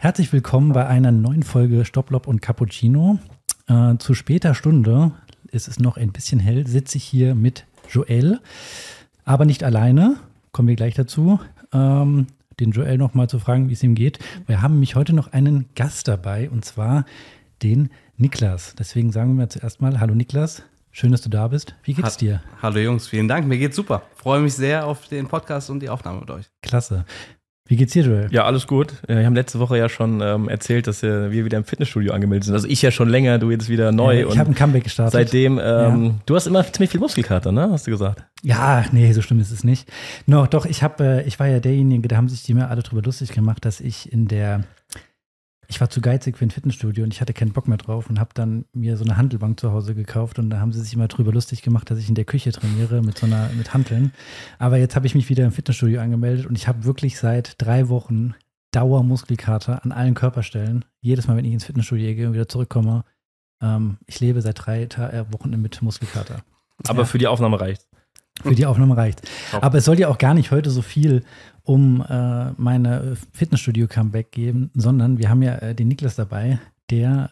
Herzlich willkommen bei einer neuen Folge Stopp, Lob und Cappuccino. Zu später Stunde, ist es noch ein bisschen hell, sitze ich hier mit Joel, aber nicht alleine, kommen wir gleich dazu, den Joel noch mal zu fragen, wie es ihm geht. Wir haben nämlich heute noch einen Gast dabei, und zwar den Niklas. Deswegen sagen wir zuerst mal, hallo Niklas, schön, dass du da bist. Wie geht's dir? Hallo Jungs, vielen Dank, mir geht's super. Freue mich sehr auf den Podcast und die Aufnahme mit euch. Klasse. Wie geht's dir, Joel? Ja, alles gut. Wir haben letzte Woche ja schon erzählt, dass wir wieder im Fitnessstudio angemeldet sind. Also ich ja schon länger, du jetzt wieder neu. Ja, ich habe ein Comeback gestartet. Seitdem, du hast immer ziemlich viel Muskelkater, ne? Hast du gesagt? Ja, nee, so schlimm ist es nicht. Doch, ich war ja derjenige, da haben sich die mir alle drüber lustig gemacht, dass ich war zu geizig für ein Fitnessstudio und ich hatte keinen Bock mehr drauf und habe dann mir so eine Hantelbank zu Hause gekauft und da haben sie sich immer drüber lustig gemacht, dass ich in der Küche trainiere mit Hanteln. Aber jetzt habe ich mich wieder im Fitnessstudio angemeldet und ich habe wirklich seit 3 Wochen Dauermuskelkater an allen Körperstellen. Jedes Mal, wenn ich ins Fitnessstudio gehe und wieder zurückkomme, ich lebe seit 3 Wochen mit Muskelkater. Aber für die Aufnahme reicht's. Für die Aufnahme reicht. Aber es soll ja auch gar nicht heute so viel um meine Fitnessstudio-Comeback geben, sondern wir haben ja den Niklas dabei, der,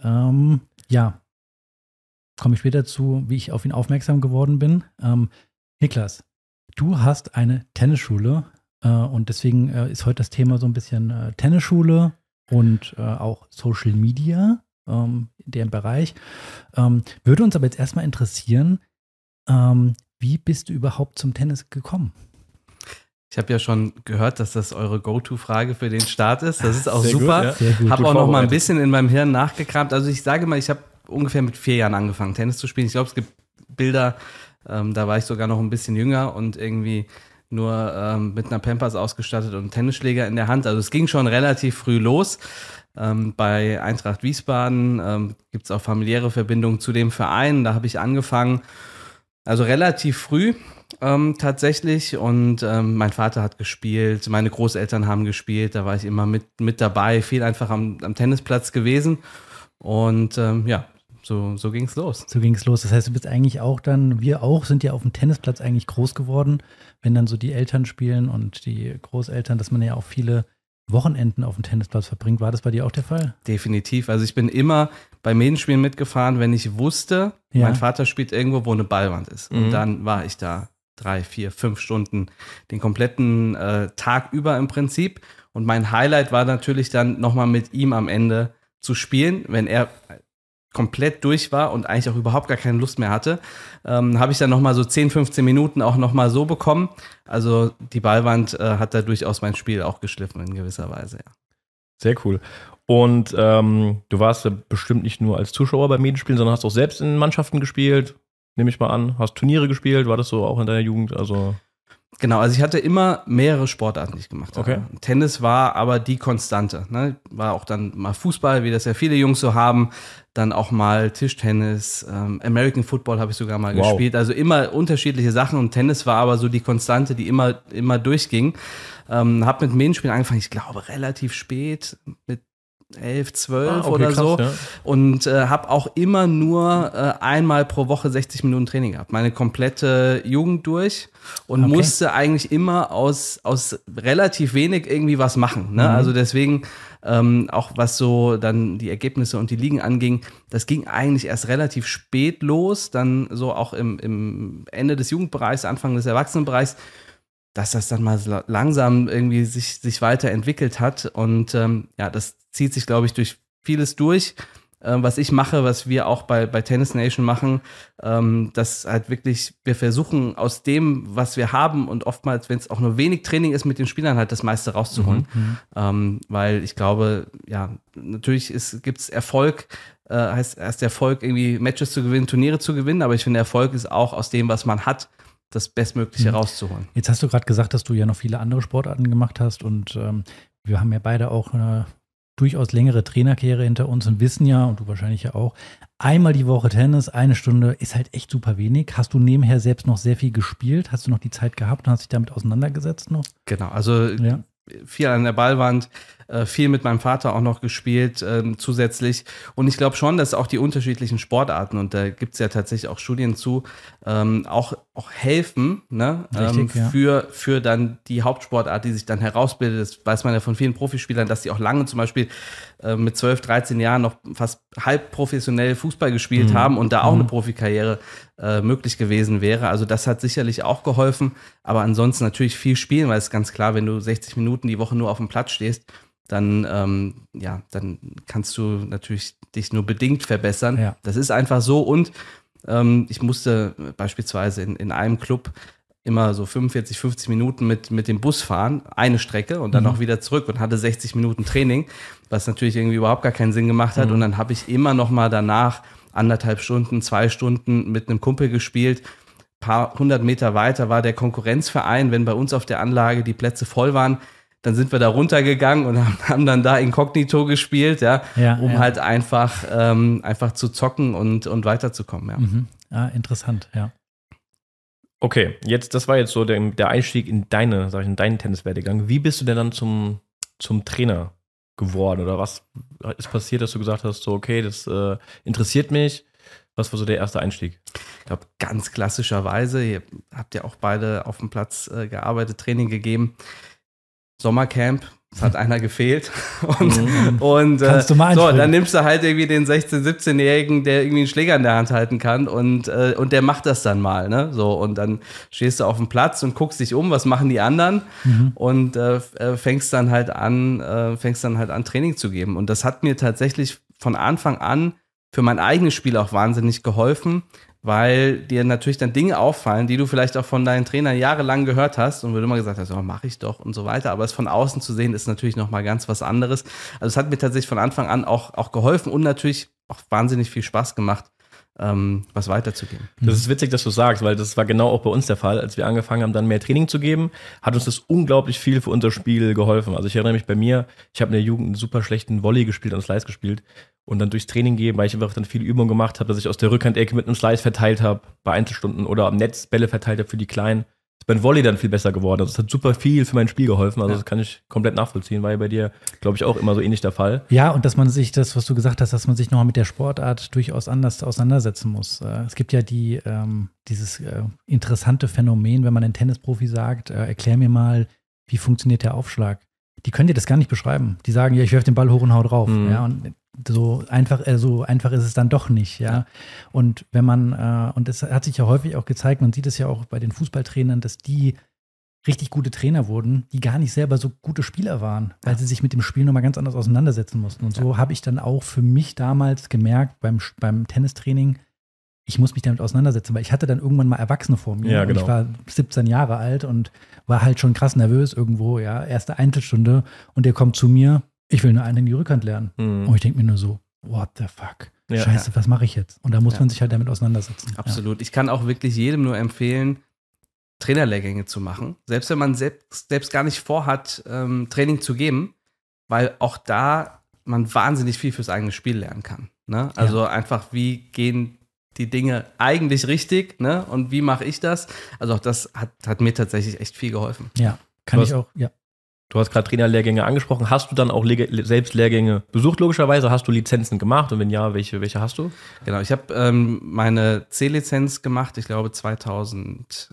komme ich später zu, wie ich auf ihn aufmerksam geworden bin. Niklas, du hast eine Tennisschule und deswegen ist heute das Thema so ein bisschen Tennisschule und auch Social Media, der Bereich. Würde uns aber jetzt erstmal interessieren, wie bist du überhaupt zum Tennis gekommen? Ich habe ja schon gehört, dass das eure Go-To-Frage für den Start ist. Das ist auch sehr super. Gut, ja. Ich habe auch noch mal ein bisschen in meinem Hirn nachgekramt. Also ich sage mal, ich habe ungefähr mit 4 Jahren angefangen, Tennis zu spielen. Ich glaube, es gibt Bilder, da war ich sogar noch ein bisschen jünger und irgendwie nur mit einer Pampers ausgestattet und einem Tennisschläger in der Hand. Also es ging schon relativ früh los. Bei Eintracht Wiesbaden gibt es auch familiäre Verbindungen zu dem Verein. Da habe ich angefangen. Also relativ früh tatsächlich und mein Vater hat gespielt, meine Großeltern haben gespielt, da war ich immer mit dabei, viel einfach am Tennisplatz gewesen und so ging es los. So ging es los, das heißt, du bist eigentlich auch dann, wir auch, sind ja auf dem Tennisplatz eigentlich groß geworden, wenn dann so die Eltern spielen und die Großeltern, dass man ja auch viele Wochenenden auf dem Tennisplatz verbringt. War das bei dir auch der Fall? Definitiv. Also ich bin immer bei Medenspielen mitgefahren, wenn ich wusste, mein Vater spielt irgendwo, wo eine Ballwand ist. Und dann war ich da 3, 4, 5 Stunden den kompletten Tag über im Prinzip. Und mein Highlight war natürlich dann nochmal mit ihm am Ende zu spielen, wenn er komplett durch war und eigentlich auch überhaupt gar keine Lust mehr hatte, habe ich dann nochmal so 10, 15 Minuten auch nochmal so bekommen. Also die Ballwand hat da durchaus mein Spiel auch geschliffen in gewisser Weise, ja. Sehr cool. Und du warst ja bestimmt nicht nur als Zuschauer bei Medenspielen, sondern hast auch selbst in Mannschaften gespielt, nehme ich mal an. Hast Turniere gespielt, war das so auch in deiner Jugend? Also genau, also ich hatte immer mehrere Sportarten, die ich gemacht habe. Okay. Tennis war aber die Konstante. Ne? War auch dann mal Fußball, wie das ja viele Jungs so haben. Dann auch mal Tischtennis, American Football habe ich sogar mal gespielt. Also immer unterschiedliche Sachen und Tennis war aber so die Konstante, die immer durchging. Habe mit Medenspielen angefangen, ich glaube relativ spät, mit 11, 12 oder krass, so. Ja. Und habe auch immer nur einmal pro Woche 60 Minuten Training gehabt. Meine komplette Jugend durch und musste eigentlich immer aus relativ wenig irgendwie was machen. Ne? Also deswegen auch was so dann die Ergebnisse und die Ligen anging, das ging eigentlich erst relativ spät los. Dann so auch im Ende des Jugendbereichs, Anfang des Erwachsenenbereichs, dass das dann mal langsam irgendwie sich weiterentwickelt hat. Und das zieht sich, glaube ich, durch vieles durch, was ich mache, was wir auch bei Tennis Nation machen, dass halt wirklich, wir versuchen aus dem, was wir haben und oftmals, wenn es auch nur wenig Training ist, mit den Spielern halt das meiste rauszuholen. Weil ich glaube, ja, natürlich gibt es Erfolg, heißt Erfolg, irgendwie Matches zu gewinnen, Turniere zu gewinnen, aber ich finde, Erfolg ist auch aus dem, was man hat, das Bestmögliche rauszuholen. Jetzt hast du gerade gesagt, dass du ja noch viele andere Sportarten gemacht hast und wir haben ja beide auch eine durchaus längere Trainerkarriere hinter uns und wissen ja, und du wahrscheinlich ja auch, einmal die Woche Tennis, 1 Stunde ist halt echt super wenig. Hast du nebenher selbst noch sehr viel gespielt? Hast du noch die Zeit gehabt und hast dich damit auseinandergesetzt noch? Genau, also viel an der Ballwand, viel mit meinem Vater auch noch gespielt zusätzlich. Und ich glaube schon, dass auch die unterschiedlichen Sportarten, und da gibt es ja tatsächlich auch Studien zu, auch helfen, ne? Richtig, für dann die Hauptsportart, die sich dann herausbildet. Das weiß man ja von vielen Profispielern, dass die auch lange zum Beispiel mit 12, 13 Jahren noch fast halb professionell Fußball gespielt haben und da auch eine Profikarriere möglich gewesen wäre. Also das hat sicherlich auch geholfen, aber ansonsten natürlich viel spielen, weil es ist ganz klar, wenn du 60 Minuten die Woche nur auf dem Platz stehst, dann dann kannst du natürlich dich nur bedingt verbessern. Ja. Das ist einfach so. Und ich musste beispielsweise in einem Club immer so 45, 50 Minuten mit dem Bus fahren, eine Strecke und dann auch wieder zurück und hatte 60 Minuten Training, was natürlich irgendwie überhaupt gar keinen Sinn gemacht hat. Und dann habe ich immer noch mal danach 1,5 Stunden, 2 Stunden mit einem Kumpel gespielt. Paar 100 Meter weiter war der Konkurrenzverein. Wenn bei uns auf der Anlage die Plätze voll waren, dann sind wir da runtergegangen und haben dann da Inkognito gespielt, um halt einfach zu zocken und weiterzukommen. Ja. Ja, interessant, ja. Okay, das war jetzt so der Einstieg in deinen Tenniswerdegang. Wie bist du denn dann zum Trainer geworden? Oder was ist passiert, dass du gesagt hast, so okay, das interessiert mich? Was war so der erste Einstieg? Ich glaube, ganz klassischerweise, ihr habt ja auch beide auf dem Platz gearbeitet, Training gegeben. Sommercamp, es hat einer gefehlt. Und kannst du mal einspringen. So, dann nimmst du halt irgendwie den 16-, 17-Jährigen, der irgendwie einen Schläger in der Hand halten kann und der macht das dann mal, ne? So, und dann stehst du auf dem Platz und guckst dich um, was machen die anderen und fängst dann halt an, Training zu geben. Und das hat mir tatsächlich von Anfang an für mein eigenes Spiel auch wahnsinnig geholfen, weil dir natürlich dann Dinge auffallen, die du vielleicht auch von deinen Trainern jahrelang gehört hast und wo du immer gesagt hast, oh, mache ich doch und so weiter. Aber es von außen zu sehen, ist natürlich nochmal ganz was anderes. Also es hat mir tatsächlich von Anfang an auch geholfen und natürlich auch wahnsinnig viel Spaß gemacht, was weiterzugeben. Das ist witzig, dass du sagst, weil das war genau auch bei uns der Fall. Als wir angefangen haben, dann mehr Training zu geben, hat uns das unglaublich viel für unser Spiel geholfen. Also ich erinnere mich bei mir, ich habe in der Jugend einen super schlechten Volley gespielt und Slice gespielt. Und dann durchs Training gehen, weil ich einfach dann viele Übungen gemacht habe, dass ich aus der Rückhandecke mit einem Slice verteilt habe, bei Einzelstunden oder am Netz Bälle verteilt habe für die Kleinen. Ist beim Volley dann viel besser geworden. Also es hat super viel für mein Spiel geholfen. Also das kann ich komplett nachvollziehen. War ja bei dir, glaube ich, auch immer so ähnlich der Fall. Ja, und dass man sich das, was du gesagt hast, dass man sich nochmal mit der Sportart durchaus anders auseinandersetzen muss. Es gibt ja dieses interessante Phänomen, wenn man einen Tennisprofi sagt, erklär mir mal, wie funktioniert der Aufschlag? Die können dir das gar nicht beschreiben. Die sagen, ja, ich werfe den Ball hoch und hau drauf. Ja, und so einfach ist es dann doch nicht, ja. Und wenn man, und es hat sich ja häufig auch gezeigt, man sieht es ja auch bei den Fußballtrainern, dass die richtig gute Trainer wurden, die gar nicht selber so gute Spieler waren, weil sie sich mit dem Spiel nochmal ganz anders auseinandersetzen mussten. Und so habe ich dann auch für mich damals gemerkt, beim Tennistraining, ich muss mich damit auseinandersetzen, weil ich hatte dann irgendwann mal Erwachsene vor mir. Ja, genau. Ich war 17 Jahre alt und war halt schon krass nervös irgendwo, ja, erste Einzelstunde und der kommt zu mir, ich will nur einen in die Rückhand lernen. Und ich denke mir nur so, what the fuck? Ja. Scheiße, was mache ich jetzt? Und da muss man sich halt damit auseinandersetzen. Absolut. Ich kann auch wirklich jedem nur empfehlen, Trainerlehrgänge zu machen. Selbst wenn man selbst gar nicht vorhat, Training zu geben, weil auch da man wahnsinnig viel fürs eigene Spiel lernen kann. Ne? Also einfach, wie gehen die Dinge eigentlich richtig, ne? Und wie mache ich das? Also auch das hat mir tatsächlich echt viel geholfen. Ja, kann ich auch, ja. Du hast gerade Trainerlehrgänge angesprochen. Hast du dann auch selbst Lehrgänge besucht, logischerweise? Hast du Lizenzen gemacht? Und wenn ja, welche hast du? Genau, ich habe meine C-Lizenz gemacht, ich glaube 2011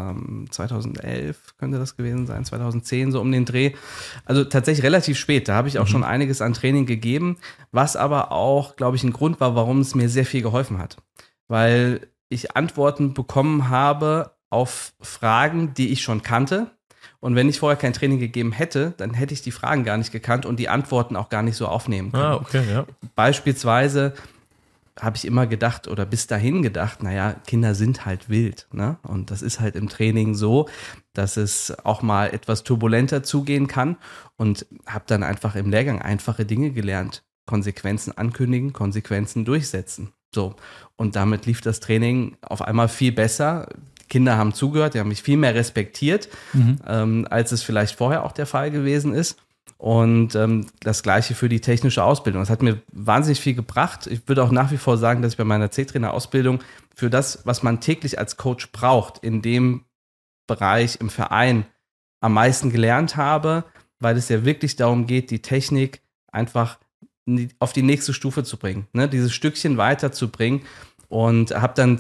könnte das gewesen sein, 2010 so um den Dreh. Also tatsächlich relativ spät, da habe ich auch schon einiges an Training gegeben, was aber auch, glaube ich, ein Grund war, warum es mir sehr viel geholfen hat. Weil ich Antworten bekommen habe auf Fragen, die ich schon kannte. Und wenn ich vorher kein Training gegeben hätte, dann hätte ich die Fragen gar nicht gekannt und die Antworten auch gar nicht so aufnehmen können. Okay, ja. Beispielsweise habe ich immer gedacht oder bis dahin gedacht, naja, Kinder sind halt wild. Ne? Und das ist halt im Training so, dass es auch mal etwas turbulenter zugehen kann. Und habe dann einfach im Lehrgang einfache Dinge gelernt. Konsequenzen ankündigen, Konsequenzen durchsetzen. So. Und damit lief das Training auf einmal viel besser. Kinder haben zugehört, die haben mich viel mehr respektiert, als es vielleicht vorher auch der Fall gewesen ist. Und das Gleiche für die technische Ausbildung. Das hat mir wahnsinnig viel gebracht. Ich würde auch nach wie vor sagen, dass ich bei meiner C-Trainer-Ausbildung für das, was man täglich als Coach braucht, in dem Bereich im Verein am meisten gelernt habe, weil es ja wirklich darum geht, die Technik einfach auf die nächste Stufe zu bringen, ne? Dieses Stückchen weiterzubringen. Und habe dann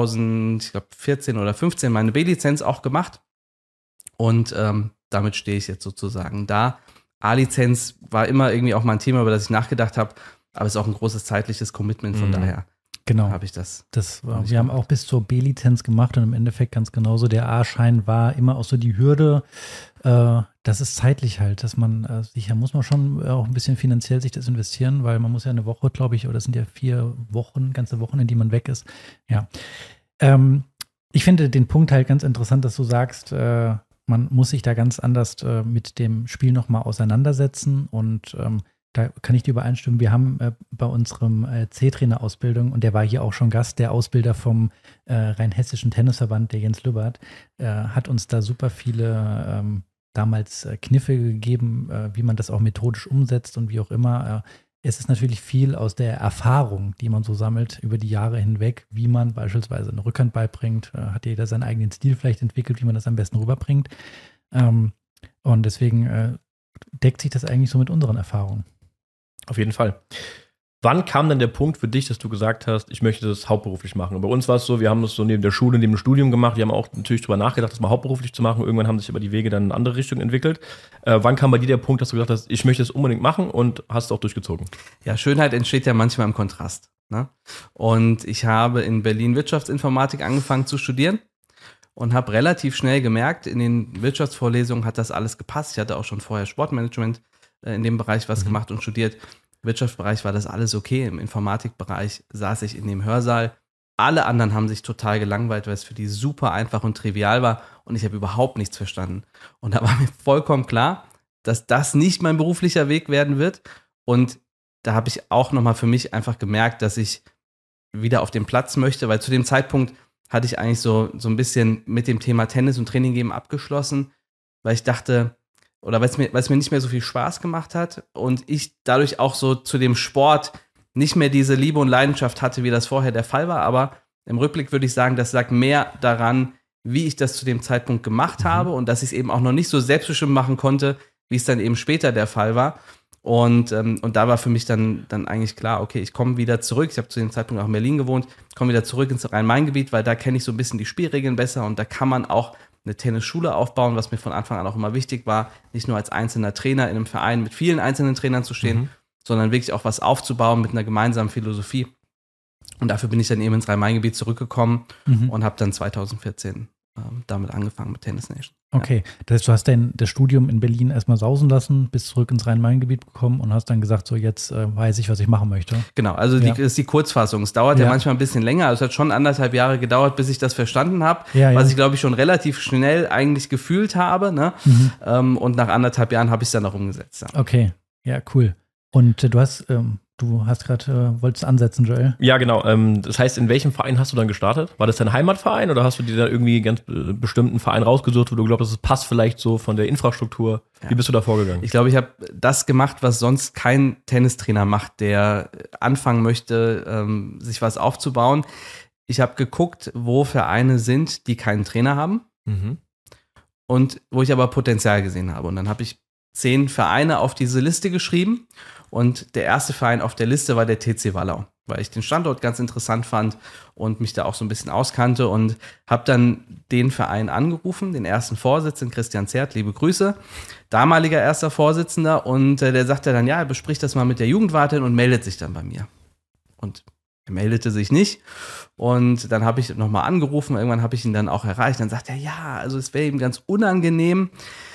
2014 oder 15 meine B-Lizenz auch gemacht. Und damit stehe ich jetzt sozusagen da. A-Lizenz war immer irgendwie auch mal ein Thema, über das ich nachgedacht habe, aber es ist auch ein großes zeitliches Commitment, von daher habe ich das. Wir haben auch bis zur B-Lizenz gemacht und im Endeffekt ganz genauso. Der A-Schein war immer auch so die Hürde, das ist zeitlich halt, dass man da muss man schon auch ein bisschen finanziell sich das investieren, weil man muss ja eine Woche, glaube ich, oder es sind ja 4 Wochen, ganze Wochen, in die man weg ist. Ja. Ich finde den Punkt halt ganz interessant, dass du sagst, man muss sich da ganz anders mit dem Spiel nochmal auseinandersetzen und da kann ich dir übereinstimmen. Wir haben bei unserem C-Trainer-Ausbildung, und der war hier auch schon Gast, der Ausbilder vom Rheinhessischen Tennisverband, der Jens Lübbert, hat uns da super viele damals Kniffe gegeben, wie man das auch methodisch umsetzt und wie auch immer. Es ist natürlich viel aus der Erfahrung, die man so sammelt über die Jahre hinweg, wie man beispielsweise eine Rückhand beibringt. Hat jeder seinen eigenen Stil vielleicht entwickelt, wie man das am besten rüberbringt. Und deswegen deckt sich das eigentlich so mit unseren Erfahrungen. Auf jeden Fall. Wann kam dann der Punkt für dich, dass du gesagt hast, ich möchte das hauptberuflich machen? Und bei uns war es so, wir haben das so neben der Schule, neben dem Studium gemacht. Wir haben auch natürlich drüber nachgedacht, das mal hauptberuflich zu machen. Irgendwann haben sich aber die Wege dann in eine andere Richtung entwickelt. Wann kam bei dir der Punkt, dass du gesagt hast, ich möchte das unbedingt machen und hast es auch durchgezogen? Ja, Schönheit entsteht ja manchmal im Kontrast, ne? Und ich habe in Berlin Wirtschaftsinformatik angefangen zu studieren und habe relativ schnell gemerkt, in den Wirtschaftsvorlesungen hat das alles gepasst. Ich hatte auch schon vorher Sportmanagement in dem Bereich was gemacht und studiert. Im Wirtschaftsbereich war das alles okay. Im Informatikbereich saß ich in dem Hörsaal. Alle anderen haben sich total gelangweilt, weil es für die super einfach und trivial war und ich habe überhaupt nichts verstanden. Und da war mir vollkommen klar, dass das nicht mein beruflicher Weg werden wird. Und da habe ich auch nochmal für mich einfach gemerkt, dass ich wieder auf den Platz möchte, weil zu dem Zeitpunkt hatte ich eigentlich so ein bisschen mit dem Thema Tennis und Training geben abgeschlossen, weil ich dachte, oder weil es mir nicht mehr so viel Spaß gemacht hat und ich dadurch auch so zu dem Sport nicht mehr diese Liebe und Leidenschaft hatte, wie das vorher der Fall war. Aber im Rückblick würde ich sagen, das lag mehr daran, wie ich das zu dem Zeitpunkt gemacht habe und dass ich es eben auch noch nicht so selbstbestimmt machen konnte, wie es dann eben später der Fall war. Und da war für mich dann eigentlich klar, okay, ich komme wieder zurück. Ich habe zu dem Zeitpunkt auch in Berlin gewohnt, komme wieder zurück ins Rhein-Main-Gebiet, weil da kenne ich so ein bisschen die Spielregeln besser und da kann man auch eine Tennisschule aufbauen, was mir von Anfang an auch immer wichtig war, nicht nur als einzelner Trainer in einem Verein mit vielen einzelnen Trainern zu stehen, sondern wirklich auch was aufzubauen mit einer gemeinsamen Philosophie. Und dafür bin ich dann eben ins Rhein-Main-Gebiet zurückgekommen und habe dann 2014 damit angefangen mit Tennis Nation. Okay, das heißt, du hast das Studium in Berlin erstmal sausen lassen, bist zurück ins Rhein-Main-Gebiet gekommen und hast dann gesagt, so jetzt weiß ich, was ich machen möchte. Genau, also das ist die Kurzfassung. Es dauert ja manchmal ein bisschen länger. Also es hat schon 1,5 Jahre gedauert, bis ich das verstanden habe, was ich, glaube ich, schon relativ schnell eigentlich gefühlt habe. Ne? Und nach 1,5 Jahren habe ich es dann auch umgesetzt. Ja. Okay, ja, cool. Und du hast gerade, wolltest ansetzen, Joel? Ja, genau. Das heißt, in welchem Verein hast du dann gestartet? War das dein Heimatverein oder hast du dir da irgendwie einen ganz bestimmten Verein rausgesucht, wo du glaubst, es passt vielleicht so von der Infrastruktur? Ja. Wie bist du da vorgegangen? Ich glaube, ich habe das gemacht, was sonst kein Tennistrainer macht, der anfangen möchte, sich was aufzubauen. Ich habe geguckt, wo Vereine sind, die keinen Trainer haben und wo ich aber Potenzial gesehen habe. Und dann habe ich 10 Vereine auf diese Liste geschrieben. Und der erste Verein auf der Liste war der TC Wallau, weil ich den Standort ganz interessant fand und mich da auch so ein bisschen auskannte und habe dann den Verein angerufen, den ersten Vorsitzenden, Christian Zert, liebe Grüße, damaliger erster Vorsitzender und der sagte dann, ja, er bespricht das mal mit der Jugendwartin und meldet sich dann bei mir. Und er meldete sich nicht und dann habe ich nochmal angerufen, irgendwann habe ich ihn dann auch erreicht, dann sagt er, ja, also es wäre ihm ganz unangenehm.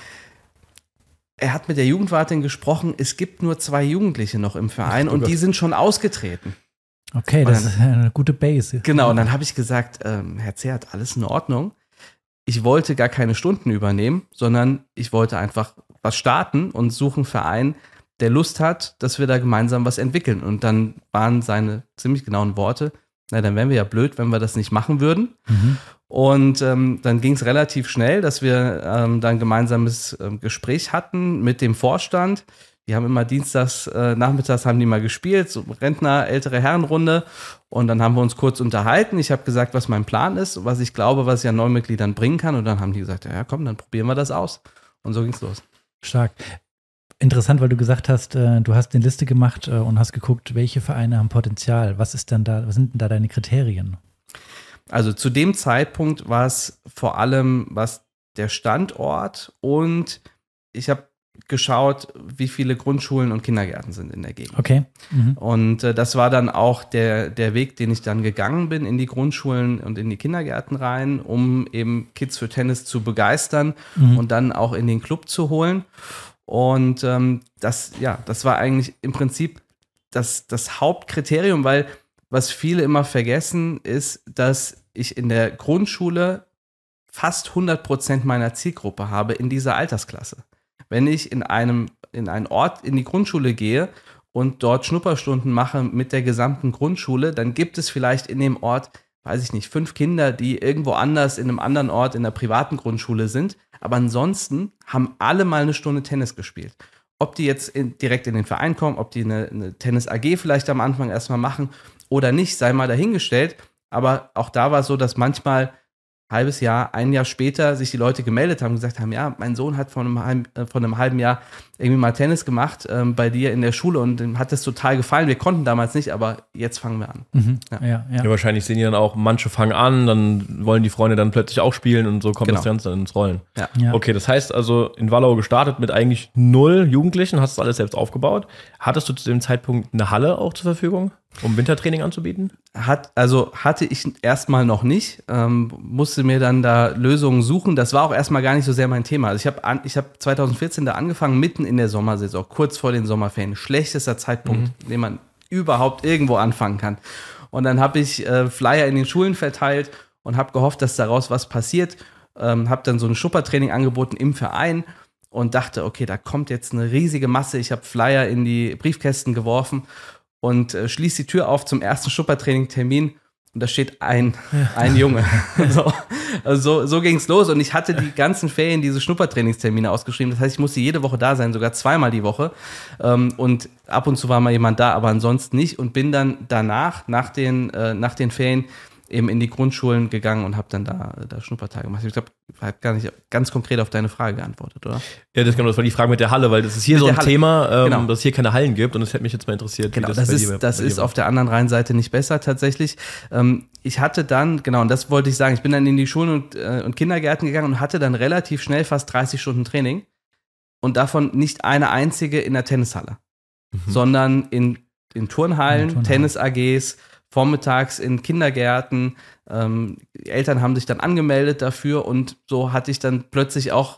Er hat mit der Jugendwartin gesprochen, es gibt nur 2 Jugendliche noch im Verein und die sind schon ausgetreten. Okay, das ist eine gute Base. Genau, und dann habe ich gesagt, Herr Zert, alles in Ordnung. Ich wollte gar keine Stunden übernehmen, sondern ich wollte einfach was starten und suchen einen Verein, der Lust hat, dass wir da gemeinsam was entwickeln. Und dann waren seine ziemlich genauen Worte, na, dann wären wir ja blöd, wenn wir das nicht machen würden. Und dann ging es relativ schnell, dass wir dann ein gemeinsames Gespräch hatten mit dem Vorstand. Die haben immer dienstags, nachmittags haben die mal gespielt, so Rentner, ältere Herrenrunde. Und dann haben wir uns kurz unterhalten. Ich habe gesagt, was mein Plan ist, was ich glaube, was ich an Neumitgliedern bringen kann. Und dann haben die gesagt, ja komm, dann probieren wir das aus. Und so ging's los. Stark. Interessant, weil du gesagt hast, du hast eine Liste gemacht und hast geguckt, welche Vereine haben Potenzial. Was sind denn da deine Kriterien? Also zu dem Zeitpunkt war es vor allem was der Standort und ich habe geschaut, wie viele Grundschulen und Kindergärten sind in der Gegend. Okay. Und das war dann auch der Weg, den ich dann gegangen bin in die Grundschulen und in die Kindergärten rein, um eben Kids für Tennis zu begeistern und dann auch in den Club zu holen. Und das war eigentlich im Prinzip das Hauptkriterium, weil was viele immer vergessen, ist, dass ich in der Grundschule fast 100% meiner Zielgruppe habe in dieser Altersklasse. Wenn ich in einen Ort in die Grundschule gehe und dort Schnupperstunden mache mit der gesamten Grundschule, dann gibt es vielleicht in dem Ort, weiß ich nicht, 5 Kinder, die irgendwo anders in einem anderen Ort in der privaten Grundschule sind. Aber ansonsten haben alle mal eine Stunde Tennis gespielt. Ob die jetzt direkt in den Verein kommen, ob die eine Tennis-AG vielleicht am Anfang erstmal machen oder nicht, sei mal dahingestellt. Aber auch da war es so, dass manchmal halbes Jahr, ein Jahr später sich die Leute gemeldet haben und gesagt haben, ja, mein Sohn hat vor einem halben Jahr irgendwie mal Tennis gemacht bei dir in der Schule und dem hat das total gefallen. Wir konnten damals nicht, aber jetzt fangen wir an. Ja, wahrscheinlich sehen die dann auch, manche fangen an, dann wollen die Freunde dann plötzlich auch spielen und so kommt das Ganze dann ins Rollen. Ja. Okay, das heißt also in Wallau gestartet mit eigentlich 0 Jugendlichen, hast das alles selbst aufgebaut. Hattest du zu dem Zeitpunkt eine Halle auch zur Verfügung, um Wintertraining anzubieten? Hatte ich erstmal noch nicht, musste mir dann da Lösungen suchen. Das war auch erstmal gar nicht so sehr mein Thema. Also ich hab 2014 da angefangen, mitten in der Sommersaison, kurz vor den Sommerferien. Schlechtester Zeitpunkt, den man überhaupt irgendwo anfangen kann. Und dann habe ich Flyer in den Schulen verteilt und habe gehofft, dass daraus was passiert. Habe dann so ein Schnuppertraining angeboten im Verein und dachte, okay, da kommt jetzt eine riesige Masse. Ich habe Flyer in die Briefkästen geworfen und schließe die Tür auf zum ersten Schnuppertraining-Termin und da steht ein Junge. So ging es los und ich hatte die ganzen Ferien diese Schnuppertrainingstermine ausgeschrieben. Das heißt, ich musste jede Woche da sein, sogar 2-mal die Woche und ab und zu war mal jemand da, aber ansonsten nicht und bin dann danach, nach den Ferien eben in die Grundschulen gegangen und habe dann da Schnuppertage gemacht. Ich glaube, ich habe gar nicht ganz konkret auf deine Frage geantwortet, oder? Ja, das war die Frage mit der Halle, weil das ist hier mit so ein Halle. Genau. Genau. Dass es hier keine Hallen gibt und das hätte mich jetzt mal interessiert. Genau, wie das bei ist dir auf der anderen Rheinseite nicht besser tatsächlich. Ich hatte dann, genau, und das wollte ich sagen, ich bin dann in die Schulen und Kindergärten gegangen und hatte dann relativ schnell fast 30 Stunden Training und davon nicht eine einzige in der Tennishalle, sondern in Turnhallen, Tennis-AGs, vormittags in Kindergärten. Die Eltern haben sich dann angemeldet dafür und so hatte ich dann plötzlich auch,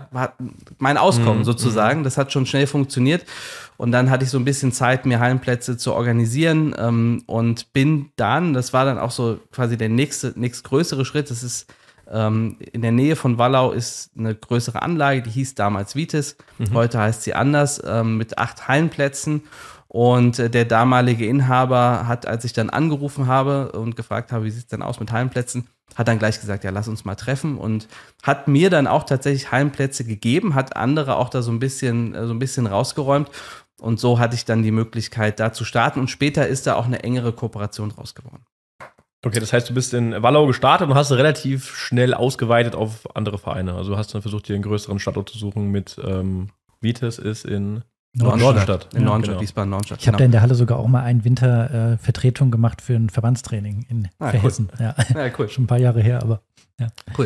mein Auskommen sozusagen. Das hat schon schnell funktioniert und dann hatte ich so ein bisschen Zeit, mir Hallenplätze zu organisieren und bin dann, das war dann auch so quasi der nächstgrößere Schritt, das ist in der Nähe von Wallau ist eine größere Anlage, die hieß damals Vitis, heute heißt sie anders, mit 8 Hallenplätzen. Und der damalige Inhaber hat, als ich dann angerufen habe und gefragt habe, wie sieht es denn aus mit Hallenplätzen, hat dann gleich gesagt, ja, lass uns mal treffen und hat mir dann auch tatsächlich Hallenplätze gegeben, hat andere auch da so ein bisschen rausgeräumt und so hatte ich dann die Möglichkeit, da zu starten und später ist da auch eine engere Kooperation draus geworden. Okay, das heißt, du bist in Wallau gestartet und hast relativ schnell ausgeweitet auf andere Vereine. Also hast dann versucht, dir einen größeren Standort zu suchen mit Vitis ist in Nordenstadt. In Nordenstadt, genau. Wiesbaden-Nordenstadt. Ich habe da in der Halle sogar auch mal einen Winter Vertretung gemacht für ein Verbandstraining in Hessen. Cool. Ja, cool. Schon ein paar Jahre her, aber ja. Cool.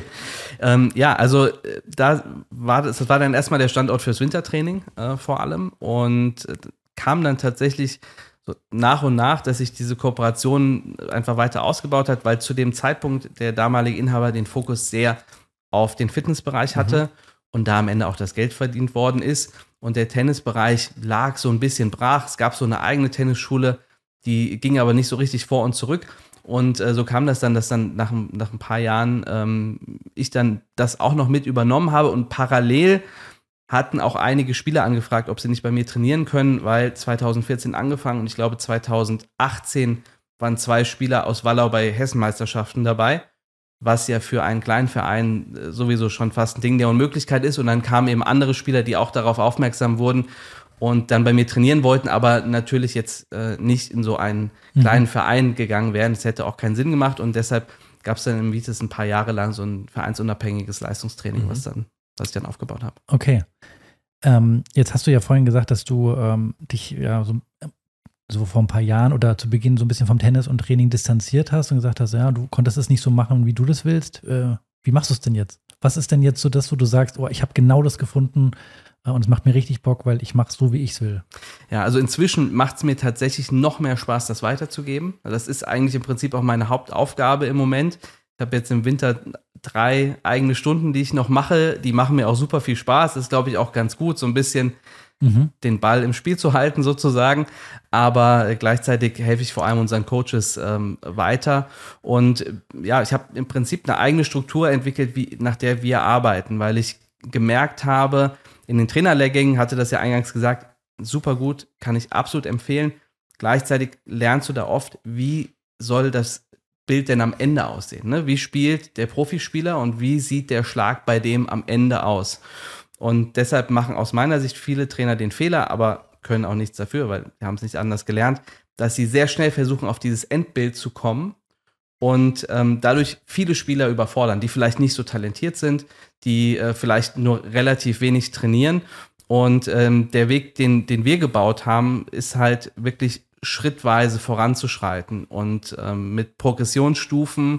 Also das war dann erstmal der Standort fürs Wintertraining vor allem und kam dann tatsächlich so nach und nach, dass sich diese Kooperation einfach weiter ausgebaut hat, weil zu dem Zeitpunkt der damalige Inhaber den Fokus sehr auf den Fitnessbereich hatte und da am Ende auch das Geld verdient worden ist. Und der Tennisbereich lag so ein bisschen brach. Es gab so eine eigene Tennisschule, die ging aber nicht so richtig vor und zurück. Und so kam das dann, dass dann nach ein paar Jahren ich dann das auch noch mit übernommen habe. Und parallel hatten auch einige Spieler angefragt, ob sie nicht bei mir trainieren können, weil 2014 angefangen und ich glaube 2018 waren 2 Spieler aus Wallau bei Hessenmeisterschaften dabei. Was ja für einen kleinen Verein sowieso schon fast ein Ding der Unmöglichkeit ist. Und dann kamen eben andere Spieler, die auch darauf aufmerksam wurden und dann bei mir trainieren wollten, aber natürlich jetzt nicht in so einen kleinen Verein gegangen wären. Das hätte auch keinen Sinn gemacht und deshalb gab es dann im Vitis ein paar Jahre lang so ein vereinsunabhängiges Leistungstraining, was ich dann aufgebaut habe. Okay. Jetzt hast du ja vorhin gesagt, dass du dich ja so vor ein paar Jahren oder zu Beginn so ein bisschen vom Tennis und Training distanziert hast und gesagt hast, ja, du konntest es nicht so machen, wie du das willst. Wie machst du es denn jetzt? Was ist denn jetzt so das, wo du sagst, oh, ich habe genau das gefunden und es macht mir richtig Bock, weil ich mache es so, wie ich es will? Ja, also inzwischen macht es mir tatsächlich noch mehr Spaß, das weiterzugeben. Das ist eigentlich im Prinzip auch meine Hauptaufgabe im Moment. Ich habe jetzt im Winter 3 eigene Stunden, die ich noch mache. Die machen mir auch super viel Spaß. Das ist, glaube ich, auch ganz gut, so ein bisschen den Ball im Spiel zu halten sozusagen. Aber gleichzeitig helfe ich vor allem unseren Coaches weiter. Und ja, ich habe im Prinzip eine eigene Struktur entwickelt, nach der wir arbeiten, weil ich gemerkt habe, in den Trainerlehrgängen, hatte das ja eingangs gesagt, super gut, kann ich absolut empfehlen. Gleichzeitig lernst du da oft, wie soll das Bild denn am Ende aussehen? Ne? Wie spielt der Profispieler und wie sieht der Schlag bei dem am Ende aus? Und deshalb machen aus meiner Sicht viele Trainer den Fehler, aber können auch nichts dafür, weil wir haben es nicht anders gelernt, dass sie sehr schnell versuchen, auf dieses Endbild zu kommen und dadurch viele Spieler überfordern, die vielleicht nicht so talentiert sind, die vielleicht nur relativ wenig trainieren. Und der Weg, den wir gebaut haben, ist halt wirklich schrittweise voranzuschreiten und mit Progressionsstufen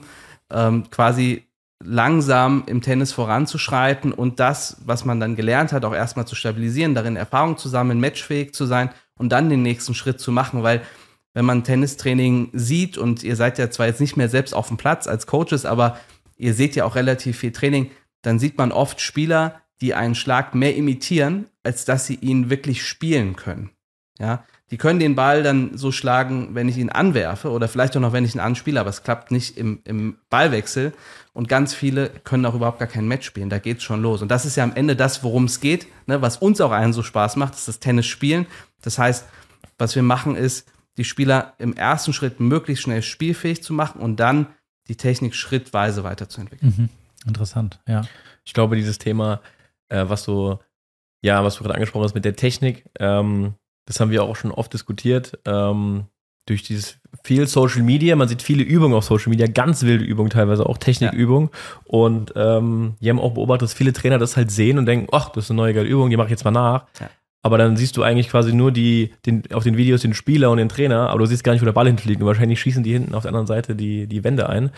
quasi langsam im Tennis voranzuschreiten und das, was man dann gelernt hat, auch erstmal zu stabilisieren, darin Erfahrung zu sammeln, matchfähig zu sein und dann den nächsten Schritt zu machen, weil wenn man Tennistraining sieht und ihr seid ja zwar jetzt nicht mehr selbst auf dem Platz als Coaches, aber ihr seht ja auch relativ viel Training, dann sieht man oft Spieler, die einen Schlag mehr imitieren, als dass sie ihn wirklich spielen können. Ja, die können den Ball dann so schlagen, wenn ich ihn anwerfe oder vielleicht auch noch, wenn ich ihn anspiele, aber es klappt nicht im Ballwechsel und ganz viele können auch überhaupt gar kein Match spielen, da geht's schon los und das ist ja am Ende das, worum es geht, ne? Was uns auch allen so Spaß macht, ist das Tennis spielen. Das heißt, was wir machen ist, die Spieler im ersten Schritt möglichst schnell spielfähig zu machen und dann die Technik schrittweise weiterzuentwickeln. Interessant, ja. Ich glaube, dieses Thema, was du gerade angesprochen hast mit der Technik, das haben wir auch schon oft diskutiert, durch dieses viel Social Media, man sieht viele Übungen auf Social Media, ganz wilde Übungen teilweise auch, Technikübungen und die haben auch beobachtet, dass viele Trainer das halt sehen und denken, ach, das ist eine neue geile Übung, die mache ich jetzt mal nach. Ja. Aber dann siehst du eigentlich quasi nur auf den Videos den Spieler und den Trainer, aber du siehst gar nicht, wo der Ball hinfliegt und wahrscheinlich schießen die hinten auf der anderen Seite die Wände ein.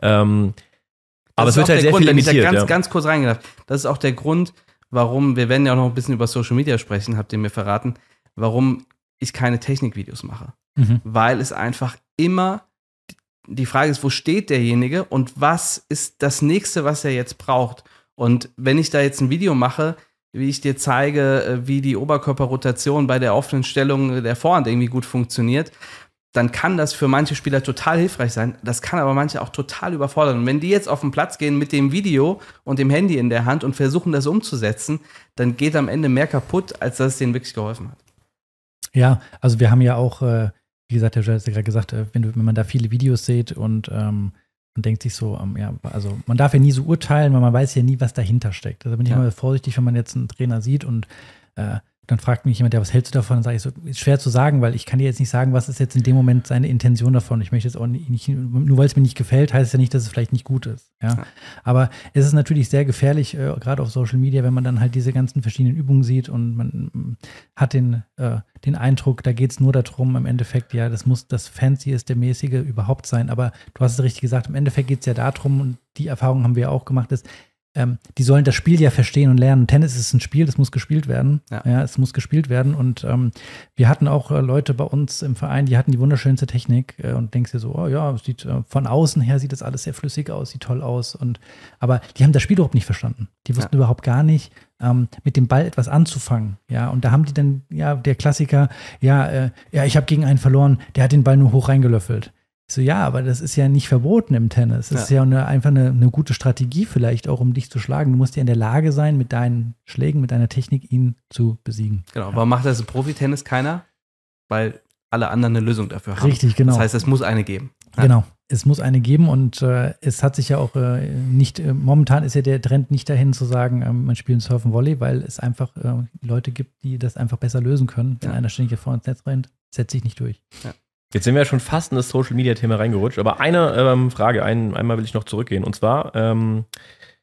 Aber es wird halt sehr viel limitiert. Ganz kurz reingedacht. Das ist auch der Grund, warum, wir werden ja auch noch ein bisschen über Social Media sprechen, habt ihr mir verraten, warum ich keine Technikvideos mache. Weil es einfach immer die Frage ist, wo steht derjenige und was ist das Nächste, was er jetzt braucht. Und wenn ich da jetzt ein Video mache, wie ich dir zeige, wie die Oberkörperrotation bei der offenen Stellung der Vorhand irgendwie gut funktioniert, dann kann das für manche Spieler total hilfreich sein. Das kann aber manche auch total überfordern. Und wenn die jetzt auf den Platz gehen mit dem Video und dem Handy in der Hand und versuchen, das umzusetzen, dann geht am Ende mehr kaputt, als dass es denen wirklich geholfen hat. Ja, also wir haben ja auch, wie gesagt, der Joel hat ja gerade gesagt, wenn man da viele Videos sieht und man denkt sich so, also man darf ja nie so urteilen, weil man weiß ja nie, was dahinter steckt. Also bin ich immer vorsichtig, wenn man jetzt einen Trainer sieht und dann fragt mich jemand, was hältst du davon? Dann sage ich so, ist schwer zu sagen, weil ich kann dir jetzt nicht sagen, was ist jetzt in dem Moment seine Intention davon. Ich möchte jetzt auch nicht, nur weil es mir nicht gefällt, heißt es ja nicht, dass es vielleicht nicht gut ist. Ja? Aber es ist natürlich sehr gefährlich, gerade auf Social Media, wenn man dann halt diese ganzen verschiedenen Übungen sieht und man hat den Eindruck, da geht es nur darum, im Endeffekt, ja, das muss das Fancyeste, mäßige überhaupt sein. Aber du hast es richtig gesagt, im Endeffekt geht es ja darum, und die Erfahrung haben wir auch gemacht, ist, die sollen das Spiel ja verstehen und lernen. Tennis ist ein Spiel, das muss gespielt werden. Ja, es muss gespielt werden. Und wir hatten auch Leute bei uns im Verein, die hatten die wunderschönste Technik und denkst dir so, oh ja, es sieht von außen her sieht das alles sehr flüssig aus, sieht toll aus. Aber die haben das Spiel überhaupt nicht verstanden. Die wussten überhaupt gar nicht, mit dem Ball etwas anzufangen. Ja, und da haben die dann, der Klassiker, ich habe gegen einen verloren, der hat den Ball nur hoch reingelöffelt. Ich so, ja, aber das ist ja nicht verboten im Tennis. Das ist ja einfach eine gute Strategie vielleicht auch, um dich zu schlagen. Du musst ja in der Lage sein, mit deinen Schlägen, mit deiner Technik ihn zu besiegen. Genau, warum macht das im Profitennis keiner? Weil alle anderen eine Lösung dafür haben. Richtig, genau. Das heißt, es muss eine geben. Ja. Genau, es muss eine geben und es hat sich ja auch nicht, momentan ist ja der Trend nicht dahin zu sagen, man spielt Surfen Volley, weil es einfach Leute gibt, die das einfach besser lösen können. Wenn einer ständig vor ins Netz rennt, setzt sich nicht durch. Ja. Jetzt sind wir ja schon fast in das Social-Media-Thema reingerutscht, aber eine Frage, einmal will ich noch zurückgehen. Und zwar,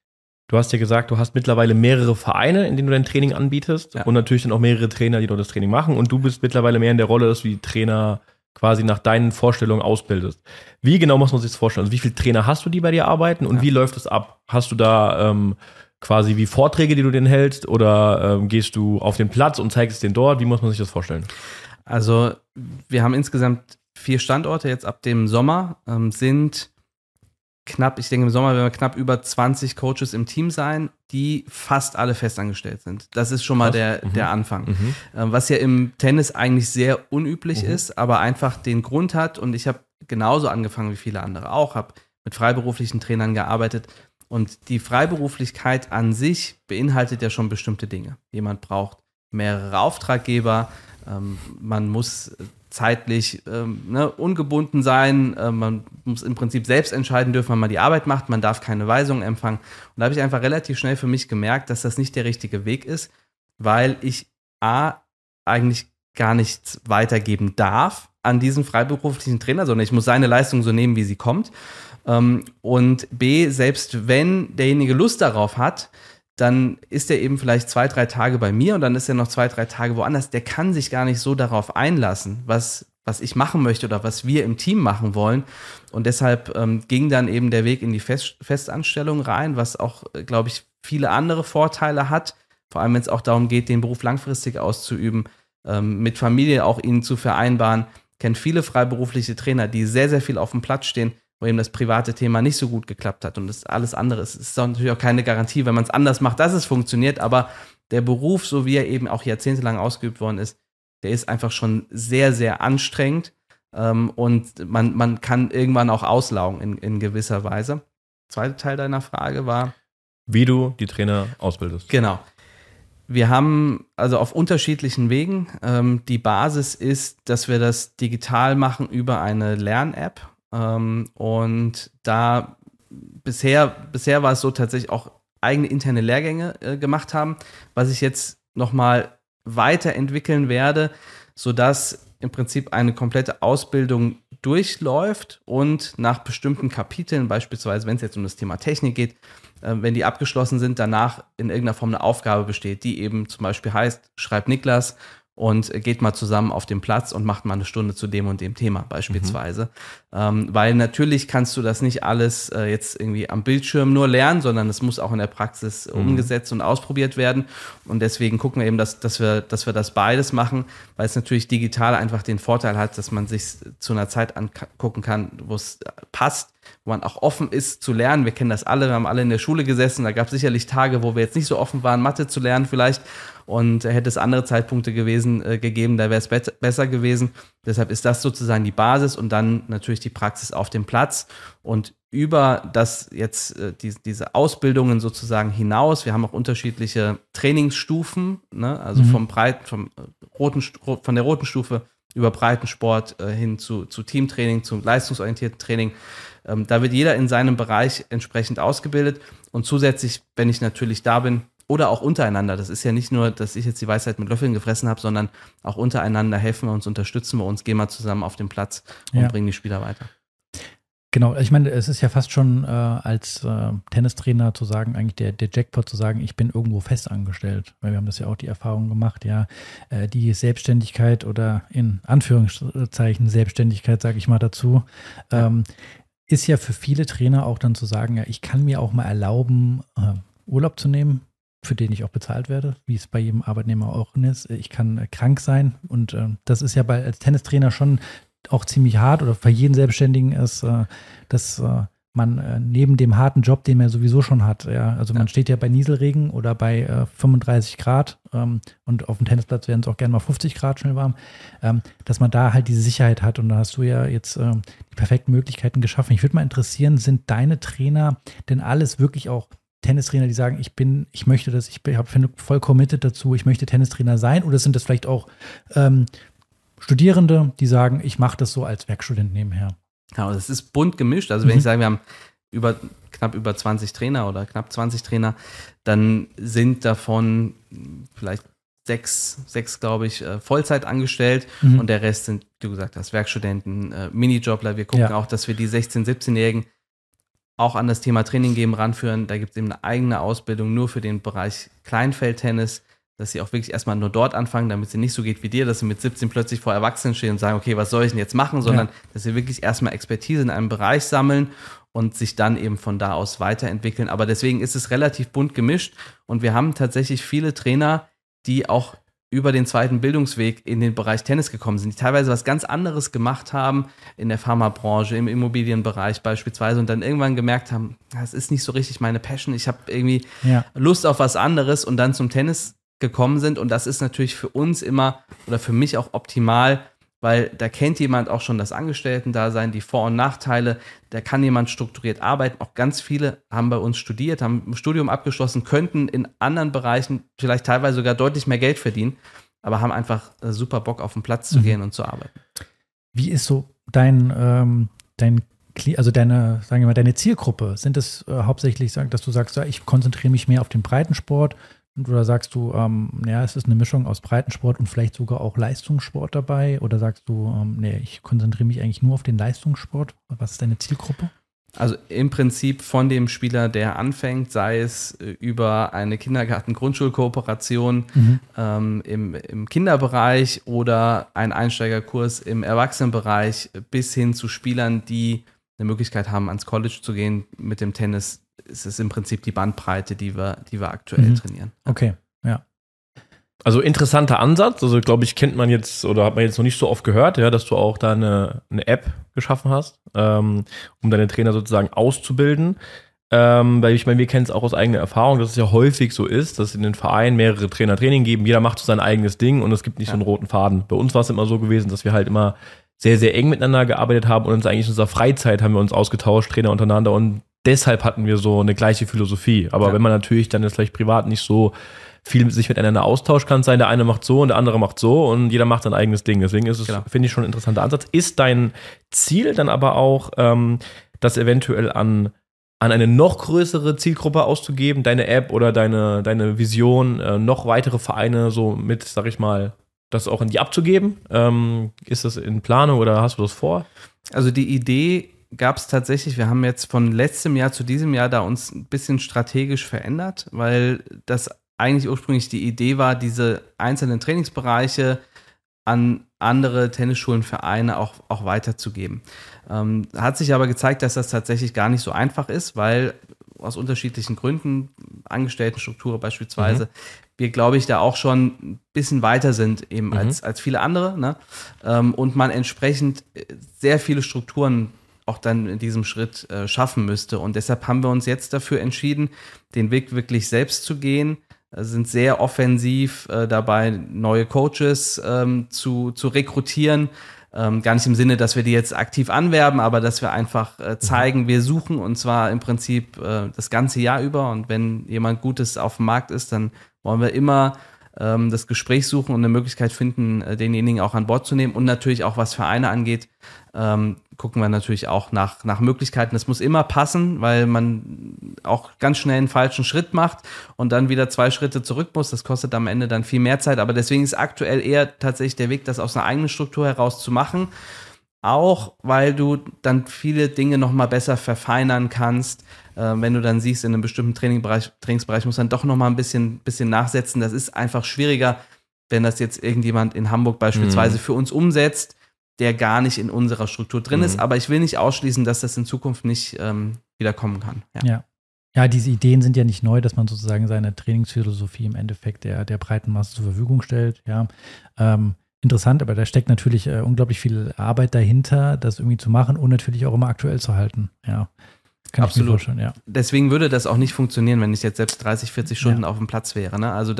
Du hast ja gesagt, du hast mittlerweile mehrere Vereine, in denen du dein Training anbietest und natürlich dann auch mehrere Trainer, die dort das Training machen und du bist mittlerweile mehr in der Rolle, dass du die Trainer quasi nach deinen Vorstellungen ausbildest. Wie genau muss man sich das vorstellen? Also wie viele Trainer hast du, die bei dir arbeiten und wie läuft es ab? Hast du da quasi wie Vorträge, die du denen hältst oder gehst du auf den Platz und zeigst es denen dort? Wie muss man sich das vorstellen? Also wir haben insgesamt 4 Standorte jetzt ab dem Sommer, sind knapp, ich denke im Sommer werden wir knapp über 20 Coaches im Team sein, die fast alle festangestellt sind. Das ist schon mal der Anfang. Was ja im Tennis eigentlich sehr unüblich ist, aber einfach den Grund hat und ich habe genauso angefangen wie viele andere auch, habe mit freiberuflichen Trainern gearbeitet und die Freiberuflichkeit an sich beinhaltet ja schon bestimmte Dinge. Jemand braucht mehrere Auftraggeber, man muss zeitlich ungebunden sein, man muss im Prinzip selbst entscheiden dürfen, wann man die Arbeit macht, man darf keine Weisungen empfangen. Und da habe ich einfach relativ schnell für mich gemerkt, dass das nicht der richtige Weg ist, weil ich eigentlich gar nichts weitergeben darf an diesen freiberuflichen Trainer, sondern ich muss seine Leistung so nehmen, wie sie kommt. Und B, selbst wenn derjenige Lust darauf hat, dann ist er eben vielleicht 2-3 Tage bei mir und dann ist er noch 2-3 Tage woanders. Der kann sich gar nicht so darauf einlassen, was ich machen möchte oder was wir im Team machen wollen. Und deshalb ging dann eben der Weg in die Festanstellung rein, was auch, glaube ich, viele andere Vorteile hat. Vor allem, wenn es auch darum geht, den Beruf langfristig auszuüben, mit Familie auch ihn zu vereinbaren. Ich kenne viele freiberufliche Trainer, die sehr, sehr viel auf dem Platz stehen, wo eben das private Thema nicht so gut geklappt hat und das alles andere ist natürlich auch keine Garantie, wenn man es anders macht, dass es funktioniert, aber der Beruf, so wie er eben auch jahrzehntelang ausgeübt worden ist, der ist einfach schon sehr, sehr anstrengend und man kann irgendwann auch auslaugen in gewisser Weise. Zweiter Teil deiner Frage war, wie du die Trainer ausbildest. Genau. Wir haben also auf unterschiedlichen Wegen. Die Basis ist, dass wir das digital machen über eine Lern-App. Und da bisher war es so tatsächlich auch eigene interne Lehrgänge gemacht haben, was ich jetzt nochmal weiterentwickeln werde, sodass im Prinzip eine komplette Ausbildung durchläuft und nach bestimmten Kapiteln, beispielsweise wenn es jetzt um das Thema Technik geht, wenn die abgeschlossen sind, danach in irgendeiner Form eine Aufgabe besteht, die eben zum Beispiel heißt, schreibt Niklas und geht mal zusammen auf den Platz und macht mal eine Stunde zu dem und dem Thema beispielsweise. Weil natürlich kannst du das nicht alles jetzt irgendwie am Bildschirm nur lernen, sondern es muss auch in der Praxis umgesetzt und ausprobiert werden. Und deswegen gucken wir eben, dass wir das beides machen, weil es natürlich digital einfach den Vorteil hat, dass man sich zu einer Zeit angucken kann, wo es passt, wo man auch offen ist zu lernen. Wir kennen das alle, wir haben alle in der Schule gesessen, da gab es sicherlich Tage, wo wir jetzt nicht so offen waren, Mathe zu lernen vielleicht und hätte es andere Zeitpunkte gegeben, da wäre es besser gewesen. Deshalb ist das sozusagen die Basis und dann natürlich die Praxis auf dem Platz und über das jetzt diese Ausbildungen sozusagen hinaus. Wir haben auch unterschiedliche Trainingsstufen, ne? Also von der roten Stufe über Breitensport hin zu Teamtraining, zu leistungsorientierten Training. Da wird jeder in seinem Bereich entsprechend ausgebildet und zusätzlich, wenn ich natürlich da bin, oder auch untereinander. Das ist ja nicht nur, dass ich jetzt die Weisheit mit Löffeln gefressen habe, sondern auch untereinander helfen wir uns, unterstützen wir uns, gehen wir zusammen auf den Platz und bringen die Spieler weiter. Genau, ich meine, es ist ja fast schon als Tennistrainer zu sagen, eigentlich der Jackpot zu sagen, ich bin irgendwo fest angestellt. Weil wir haben das ja auch die Erfahrung gemacht, ja, die Selbstständigkeit oder in Anführungszeichen Selbstständigkeit, sage ich mal dazu, ist ja für viele Trainer auch dann zu sagen, ja, ich kann mir auch mal erlauben, Urlaub zu nehmen, für den ich auch bezahlt werde, wie es bei jedem Arbeitnehmer auch ist. Ich kann krank sein und das ist ja als Tennistrainer schon auch ziemlich hart oder für jeden Selbstständigen ist, dass man neben dem harten Job, den man sowieso schon hat, ja, also man steht ja bei Nieselregen oder bei 35 Grad und auf dem Tennisplatz werden es auch gerne mal 50 Grad schnell warm, dass man da halt diese Sicherheit hat und da hast du ja jetzt die perfekten Möglichkeiten geschaffen. Ich würde mal interessieren, sind deine Trainer denn alles wirklich auch Tennistrainer, die sagen, ich möchte das, ich bin voll committed dazu, ich möchte Tennistrainer sein, oder sind das vielleicht auch Studierende, die sagen, ich mache das so als Werkstudent nebenher? Ja, das ist bunt gemischt. Also wenn ich sage, wir haben knapp über 20 Trainer oder knapp 20 Trainer, dann sind davon vielleicht sechs, glaube ich, Vollzeit angestellt und der Rest sind, wie du gesagt hast, Werkstudenten, Minijobler. Wir gucken auch, dass wir die 16-, 17-Jährigen auch an das Thema Training geben ranführen. Da gibt es eben eine eigene Ausbildung nur für den Bereich Kleinfeldtennis, dass sie auch wirklich erstmal nur dort anfangen, damit es nicht so geht wie dir, dass sie mit 17 plötzlich vor Erwachsenen stehen und sagen, okay, was soll ich denn jetzt machen, sondern dass sie wirklich erstmal Expertise in einem Bereich sammeln und sich dann eben von da aus weiterentwickeln. Aber deswegen ist es relativ bunt gemischt und wir haben tatsächlich viele Trainer, die auch über den zweiten Bildungsweg in den Bereich Tennis gekommen sind, die teilweise was ganz anderes gemacht haben in der Pharmabranche, im Immobilienbereich beispielsweise und dann irgendwann gemerkt haben, das ist nicht so richtig meine Passion, ich habe irgendwie Lust auf was anderes und dann zum Tennis gekommen sind und das ist natürlich für uns immer oder für mich auch optimal, weil da kennt jemand auch schon das Angestellten-Dasein, die Vor- und Nachteile, da kann jemand strukturiert arbeiten. Auch ganz viele haben bei uns studiert, haben ein Studium abgeschlossen, könnten in anderen Bereichen vielleicht teilweise sogar deutlich mehr Geld verdienen, aber haben einfach super Bock auf den Platz zu gehen und zu arbeiten. Wie ist so deine Zielgruppe? Sind es hauptsächlich, dass du sagst, ich konzentriere mich mehr auf den Breitensport? Oder sagst du, es ist eine Mischung aus Breitensport und vielleicht sogar auch Leistungssport dabei? Oder sagst du, ich konzentriere mich eigentlich nur auf den Leistungssport? Was ist deine Zielgruppe? Also im Prinzip von dem Spieler, der anfängt, sei es über eine Kindergarten-Grundschulkooperation im Kinderbereich oder ein Einsteigerkurs im Erwachsenenbereich bis hin zu Spielern, die eine Möglichkeit haben, ans College zu gehen mit dem Tennis. Es ist im Prinzip die Bandbreite, die wir aktuell trainieren. Okay, ja. Also interessanter Ansatz. Also glaube ich, kennt man jetzt oder hat man jetzt noch nicht so oft gehört, dass du auch da eine App geschaffen hast, um deine Trainer sozusagen auszubilden. Weil ich meine, wir kennen es auch aus eigener Erfahrung, dass es ja häufig so ist, dass in den Vereinen mehrere Trainer Training geben, jeder macht so sein eigenes Ding und es gibt nicht so einen roten Faden. Bei uns war es immer so gewesen, dass wir halt immer sehr, sehr eng miteinander gearbeitet haben und uns eigentlich in unserer Freizeit haben wir uns ausgetauscht, Trainer untereinander und deshalb hatten wir so eine gleiche Philosophie. Aber wenn man natürlich dann jetzt vielleicht privat nicht so viel sich miteinander austauscht, kann es sein, der eine macht so und der andere macht so und jeder macht sein eigenes Ding. Deswegen ist es, finde ich, schon ein interessanter Ansatz. Ist dein Ziel dann aber auch, das eventuell an eine noch größere Zielgruppe auszugeben, deine App oder deine Vision, noch weitere Vereine so mit, sag ich mal, das auch in die abzugeben? Ist das in Planung oder hast du das vor? Also die Idee gab es tatsächlich, wir haben jetzt von letztem Jahr zu diesem Jahr da uns ein bisschen strategisch verändert, weil das eigentlich ursprünglich die Idee war, diese einzelnen Trainingsbereiche an andere Tennisschulen, Vereine auch weiterzugeben. Hat sich aber gezeigt, dass das tatsächlich gar nicht so einfach ist, weil aus unterschiedlichen Gründen, Angestelltenstruktur beispielsweise, wir, glaube ich, da auch schon ein bisschen weiter sind eben als viele andere, ne? Und man entsprechend sehr viele Strukturen auch dann in diesem Schritt schaffen müsste. Und deshalb haben wir uns jetzt dafür entschieden, den Weg wirklich selbst zu gehen, sind sehr offensiv dabei, neue Coaches zu rekrutieren. Gar nicht im Sinne, dass wir die jetzt aktiv anwerben, aber dass wir einfach zeigen, wir suchen und zwar im Prinzip das ganze Jahr über. Und wenn jemand Gutes auf dem Markt ist, dann wollen wir immer das Gespräch suchen und eine Möglichkeit finden, denjenigen auch an Bord zu nehmen. Und natürlich auch, was Vereine angeht, gucken wir natürlich auch nach Möglichkeiten. Das muss immer passen, weil man auch ganz schnell einen falschen Schritt macht und dann wieder 2 Schritte zurück muss. Das kostet am Ende dann viel mehr Zeit. Aber deswegen ist aktuell eher tatsächlich der Weg, das aus einer eigenen Struktur heraus zu machen. Auch, weil du dann viele Dinge noch mal besser verfeinern kannst. Wenn du dann siehst, in einem bestimmten Trainingsbereich muss dann doch noch mal ein bisschen nachsetzen. Das ist einfach schwieriger, wenn das jetzt irgendjemand in Hamburg beispielsweise für uns umsetzt, der gar nicht in unserer Struktur drin ist. Aber ich will nicht ausschließen, dass das in Zukunft nicht wieder kommen kann. Ja, diese Ideen sind ja nicht neu, dass man sozusagen seine Trainingsphilosophie im Endeffekt der breiten Masse zur Verfügung stellt. Ja, interessant, aber da steckt natürlich unglaublich viel Arbeit dahinter, das irgendwie zu machen und natürlich auch immer aktuell zu halten. Ja, kann ich mir vorstellen, ja. Deswegen würde das auch nicht funktionieren, wenn ich jetzt selbst 30, 40 Stunden auf dem Platz wäre. Ne? Also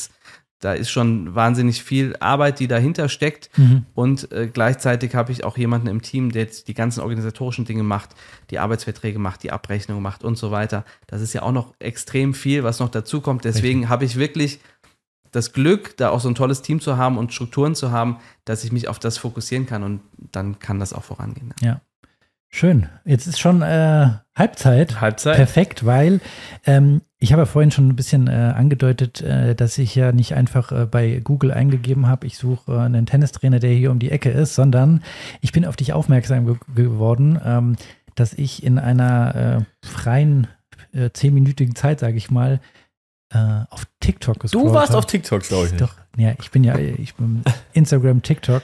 da ist schon wahnsinnig viel Arbeit, die dahinter steckt. Und gleichzeitig habe ich auch jemanden im Team, der jetzt die ganzen organisatorischen Dinge macht, die Arbeitsverträge macht, die Abrechnung macht und so weiter. Das ist ja auch noch extrem viel, was noch dazu kommt. Deswegen habe ich wirklich das Glück, da auch so ein tolles Team zu haben und Strukturen zu haben, dass ich mich auf das fokussieren kann und dann kann das auch vorangehen. Ja. Schön. Jetzt ist schon Halbzeit. Perfekt, weil ich habe ja vorhin schon ein bisschen angedeutet, dass ich ja nicht einfach bei Google eingegeben habe, ich suche einen Tennistrainer, der hier um die Ecke ist, sondern ich bin auf dich aufmerksam geworden, dass ich in einer freien 10-minütigen Zeit, sage ich mal, auf TikTok gescrollt habe. Du warst auf TikTok, glaube ich. Doch, ja, ich bin Instagram, TikTok.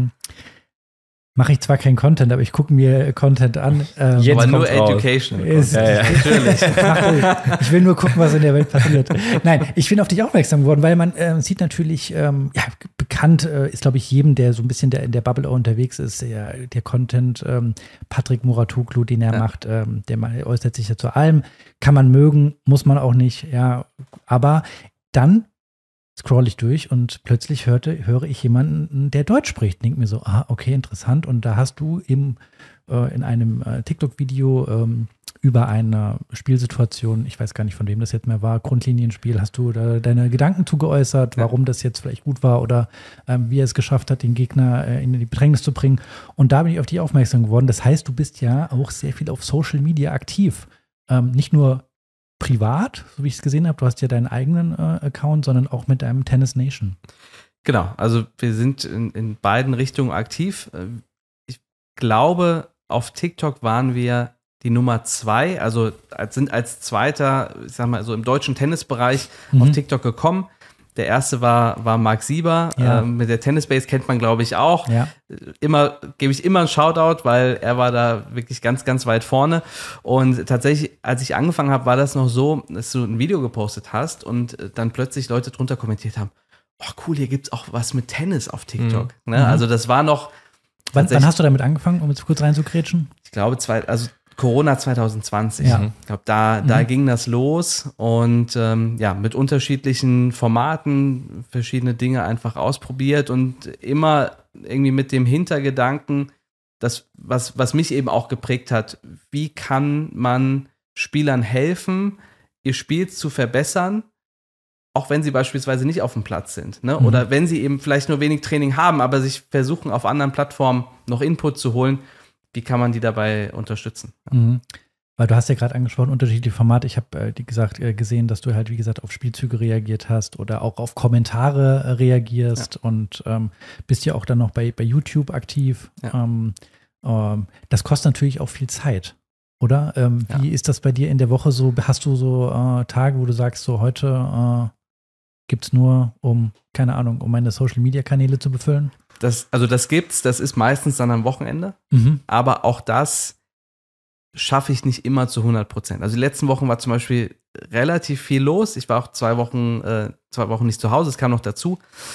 Mache ich zwar keinen Content, aber ich gucke mir Content an. Jetzt aber nur raus. Education. Natürlich. Ich will nur gucken, was in der Welt passiert. Nein, ich bin auf dich aufmerksam geworden, weil man sieht natürlich, bekannt ist, glaube ich, jedem, der so ein bisschen in der Bubble auch unterwegs ist, der Content, Patrick Muratoglu, den er macht, der äußert sich ja zu allem. Kann man mögen, muss man auch nicht, ja. Aber dann scroll ich durch und plötzlich höre ich jemanden, der Deutsch spricht. Denke mir so, okay, interessant. Und da hast du eben in einem TikTok-Video über eine Spielsituation, ich weiß gar nicht, von wem das jetzt mehr war, Grundlinienspiel, hast du da deine Gedanken zugeäußert, warum das jetzt vielleicht gut war oder wie er es geschafft hat, den Gegner in die Bedrängnis zu bringen. Und da bin ich auf dich aufmerksam geworden. Das heißt, du bist ja auch sehr viel auf Social Media aktiv. Nicht nur privat, so wie ich es gesehen habe, du hast ja deinen eigenen Account, sondern auch mit deinem Tennis Nation. Genau, also wir sind in beiden Richtungen aktiv. Ich glaube, auf TikTok waren wir die Nummer 2, also sind als Zweiter, ich sag mal, so im deutschen Tennisbereich auf TikTok gekommen. Der erste war Marc Sieber, mit der Tennisbase kennt man, glaube ich, auch. Ja. Gebe ich immer einen Shoutout, weil er war da wirklich ganz, ganz weit vorne. Und tatsächlich, als ich angefangen habe, war das noch so, dass du ein Video gepostet hast und dann plötzlich Leute drunter kommentiert haben, oh cool, hier gibt's auch was mit Tennis auf TikTok. Ne? Also das war noch. Wann hast du damit angefangen, um jetzt kurz reinzugrätschen? Ich glaube, Corona 2020. Ja. Ich glaube, da ging das los und mit unterschiedlichen Formaten verschiedene Dinge einfach ausprobiert und immer irgendwie mit dem Hintergedanken, das, was mich eben auch geprägt hat, wie kann man Spielern helfen, ihr Spiel zu verbessern, auch wenn sie beispielsweise nicht auf dem Platz sind, ne? Oder wenn sie eben vielleicht nur wenig Training haben, aber sich versuchen, auf anderen Plattformen noch Input zu holen. Wie kann man die dabei unterstützen? Weil du hast ja gerade angesprochen, unterschiedliche Formate. Ich habe gesehen, dass du halt, wie gesagt, auf Spielzüge reagiert hast oder auch auf Kommentare reagierst und bist ja auch dann noch bei YouTube aktiv. Ja. Das kostet natürlich auch viel Zeit, oder? Wie ist das bei dir in der Woche so? Hast du so Tage, wo du sagst, so heute gibt es nur, um meine Social-Media-Kanäle zu befüllen? Das gibt's, das ist meistens dann am Wochenende, aber auch das schaffe ich nicht immer zu 100%. Also die letzten Wochen war zum Beispiel relativ viel los. Ich war auch 2 Wochen nicht zu Hause, es kam noch dazu.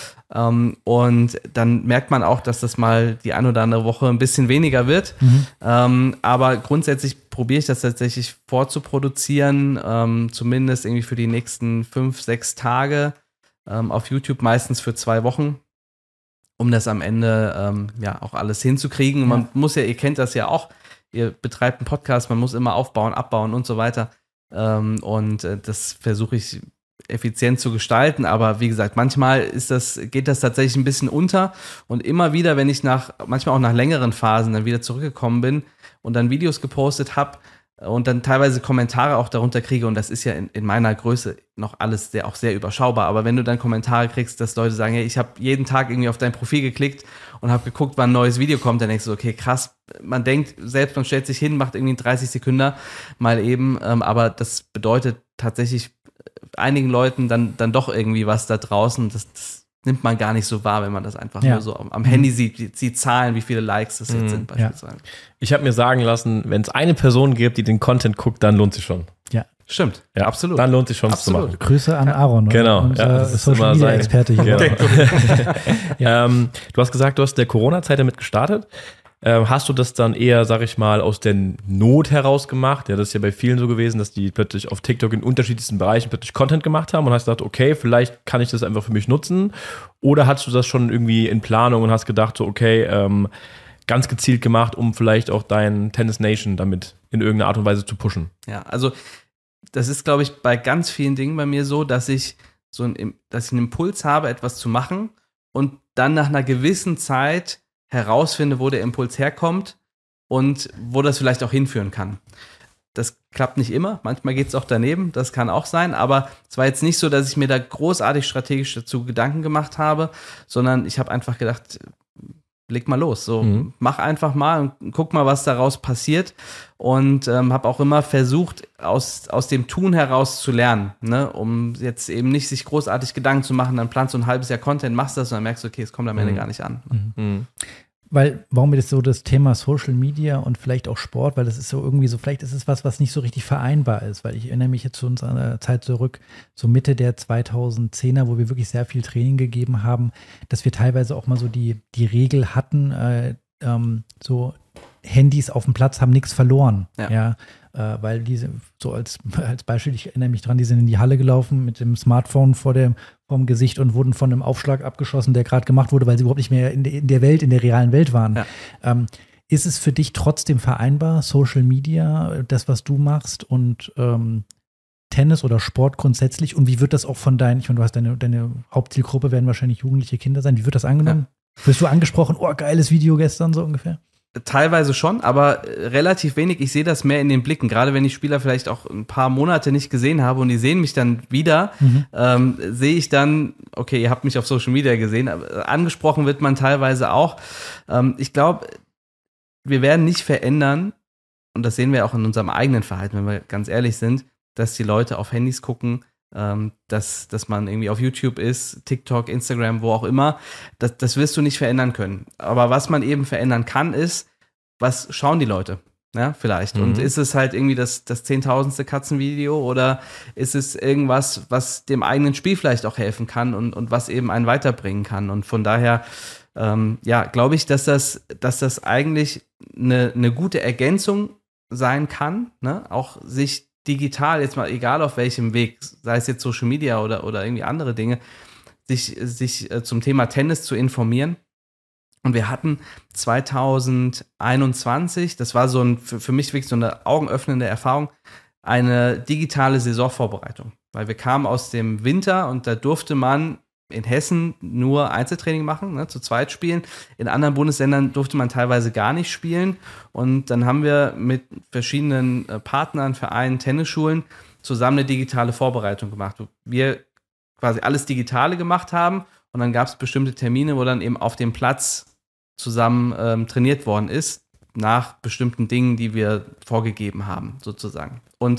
Und dann merkt man auch, dass das mal die ein oder andere Woche ein bisschen weniger wird. Aber grundsätzlich probiere ich das tatsächlich vorzuproduzieren, zumindest irgendwie für die nächsten 5-6 Tage auf YouTube, meistens für 2 Wochen. Um das am Ende auch alles hinzukriegen. Und man muss ja, ihr kennt das ja auch, ihr betreibt einen Podcast, man muss immer aufbauen, abbauen und so weiter. Das versuche ich effizient zu gestalten. Aber wie gesagt, manchmal geht das tatsächlich ein bisschen unter. Und immer wieder, wenn ich manchmal auch nach längeren Phasen dann wieder zurückgekommen bin und dann Videos gepostet habe, und dann teilweise Kommentare auch darunter kriege, und das ist ja in meiner Größe noch alles auch sehr überschaubar, aber wenn du dann Kommentare kriegst, dass Leute sagen, hey, ich habe jeden Tag irgendwie auf dein Profil geklickt und habe geguckt, wann ein neues Video kommt, dann denkst du, okay, krass, man denkt selbst, man stellt sich hin, macht irgendwie 30 Sekunden mal eben, aber das bedeutet tatsächlich einigen Leuten dann doch irgendwie was da draußen, das nimmt man gar nicht so wahr, wenn man das einfach nur so am Handy sieht, die Zahlen, wie viele Likes das jetzt sind beispielsweise. Ich habe mir sagen lassen, wenn es eine Person gibt, die den Content guckt, dann lohnt sich schon. Ja. Stimmt, ja, absolut. Dann lohnt sich schon, es zu machen. Grüße an Aaron. Genau. Unser Social-Media-Experte hier. Genau. Du hast gesagt, du hast in der Corona-Zeit damit gestartet. Hast du das dann eher, sag ich mal, aus der Not heraus gemacht? Ja, das ist ja bei vielen so gewesen, dass die plötzlich auf TikTok in unterschiedlichsten Bereichen plötzlich Content gemacht haben und hast gedacht, okay, vielleicht kann ich das einfach für mich nutzen. Oder hast du das schon irgendwie in Planung und hast gedacht, so okay, ganz gezielt gemacht, um vielleicht auch dein Tennis Nation damit in irgendeiner Art und Weise zu pushen? Ja, also das ist, glaube ich, bei ganz vielen Dingen bei mir so, dass ich einen Impuls habe, etwas zu machen und dann nach einer gewissen Zeit herausfinde, wo der Impuls herkommt und wo das vielleicht auch hinführen kann. Das klappt nicht immer, manchmal geht es auch daneben, das kann auch sein, aber es war jetzt nicht so, dass ich mir da großartig strategisch dazu Gedanken gemacht habe, sondern ich habe einfach gedacht, leg mal los. So, mach einfach mal und guck mal, was daraus passiert. Und habe auch immer versucht, aus dem Tun heraus zu lernen, ne? Um jetzt eben nicht sich großartig Gedanken zu machen, dann planst du ein halbes Jahr Content, machst das und dann merkst du, okay, es kommt am Ende gar nicht an. Warum ist so das Thema Social Media und vielleicht auch Sport, weil das ist so irgendwie so, vielleicht ist es was nicht so richtig vereinbar ist, weil ich erinnere mich jetzt zu unserer Zeit zurück, so Mitte der 2010er, wo wir wirklich sehr viel Training gegeben haben, dass wir teilweise auch mal so die Regel hatten, so Handys auf dem Platz haben nichts verloren, weil diese, so als Beispiel, ich erinnere mich dran, die sind in die Halle gelaufen mit dem Smartphone vorm Gesicht und wurden von einem Aufschlag abgeschossen, der gerade gemacht wurde, weil sie überhaupt nicht mehr in der realen Welt waren. Ja. Ist es für dich trotzdem vereinbar, Social Media, das, was du machst und Tennis oder Sport grundsätzlich? Und wie wird das auch von ich meine, du hast deine Hauptzielgruppe werden wahrscheinlich jugendliche Kinder sein. Wie wird das angenommen? Ja. Wirst du angesprochen, geiles Video gestern, so ungefähr? Teilweise schon, aber relativ wenig. Ich sehe das mehr in den Blicken. Gerade wenn ich Spieler vielleicht auch ein paar Monate nicht gesehen habe und die sehen mich dann wieder, sehe ich dann, okay, ihr habt mich auf Social Media gesehen. Aber angesprochen wird man teilweise auch. Ich glaube, wir werden nicht verändern, und das sehen wir auch in unserem eigenen Verhalten, wenn wir ganz ehrlich sind, dass die Leute auf Handys gucken, dass man irgendwie auf YouTube ist, TikTok, Instagram, wo auch immer, das wirst du nicht verändern können. Aber was man eben verändern kann, ist, was schauen die Leute, ja, vielleicht. Und ist es halt irgendwie das 10.000. Katzenvideo oder ist es irgendwas, was dem eigenen Spiel vielleicht auch helfen kann und was eben einen weiterbringen kann. Und von daher, glaube ich, dass das eigentlich eine gute Ergänzung sein kann, ne? Auch sich digital, jetzt mal egal auf welchem Weg, sei es jetzt Social Media oder irgendwie andere Dinge, sich zum Thema Tennis zu informieren. Und wir hatten 2021, das war so für mich wirklich so eine augenöffnende Erfahrung, eine digitale Saisonvorbereitung. Weil wir kamen aus dem Winter und da durfte man in Hessen nur Einzeltraining machen, ne, zu zweit spielen. In anderen Bundesländern durfte man teilweise gar nicht spielen. Und dann haben wir mit verschiedenen Partnern, Vereinen, Tennisschulen zusammen eine digitale Vorbereitung gemacht. Wo wir quasi alles Digitale gemacht haben und dann gab es bestimmte Termine, wo dann eben auf dem Platz zusammen trainiert worden ist, nach bestimmten Dingen, die wir vorgegeben haben, sozusagen. Und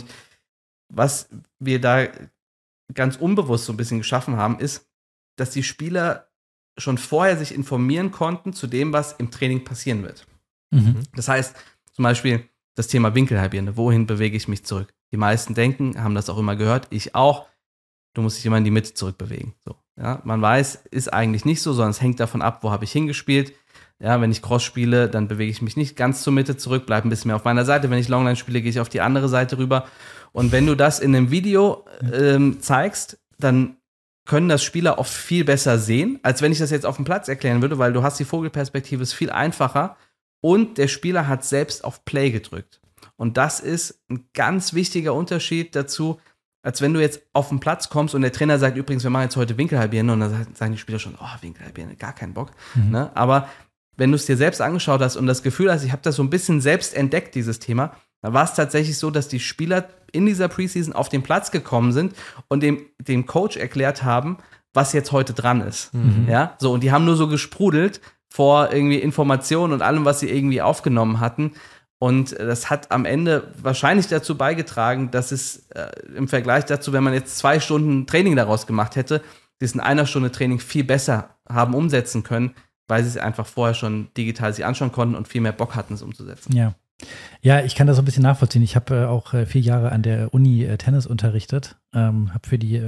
was wir da ganz unbewusst so ein bisschen geschaffen haben, ist, dass die Spieler schon vorher sich informieren konnten zu dem, was im Training passieren wird. Das heißt, zum Beispiel das Thema Winkelhalbierende. Wohin bewege ich mich zurück? Die meisten denken, haben das auch immer gehört, ich auch, du musst dich immer in die Mitte zurückbewegen. So, ja, man weiß, ist eigentlich nicht so, sondern es hängt davon ab, wo habe ich hingespielt. Ja, wenn ich Cross spiele, dann bewege ich mich nicht ganz zur Mitte zurück, bleibe ein bisschen mehr auf meiner Seite. Wenn ich Longline spiele, gehe ich auf die andere Seite rüber. Und wenn du das in einem Video zeigst, dann können das Spieler oft viel besser sehen, als wenn ich das jetzt auf dem Platz erklären würde, weil du hast die Vogelperspektive, ist viel einfacher und der Spieler hat selbst auf Play gedrückt. Und das ist ein ganz wichtiger Unterschied dazu, als wenn du jetzt auf den Platz kommst und der Trainer sagt, übrigens, wir machen jetzt heute Winkelhalbierende und dann sagen die Spieler schon, Winkelhalbierende, gar keinen Bock. Ne? Aber wenn du es dir selbst angeschaut hast und das Gefühl hast, ich habe das so ein bisschen selbst entdeckt, dieses Thema, dann war es tatsächlich so, dass die Spieler in dieser Preseason auf den Platz gekommen sind und dem Coach erklärt haben, was jetzt heute dran ist. Ja, so, und die haben nur so gesprudelt vor irgendwie Informationen und allem, was sie irgendwie aufgenommen hatten. Und das hat am Ende wahrscheinlich dazu beigetragen, dass es im Vergleich dazu, wenn man jetzt 2 Stunden Training daraus gemacht hätte, das in 1 Stunde Training viel besser haben umsetzen können, weil sie es einfach vorher schon digital sich anschauen konnten und viel mehr Bock hatten, es umzusetzen. Ja, ich kann das so ein bisschen nachvollziehen. Ich habe auch 4 Jahre an der Uni Tennis unterrichtet, habe für die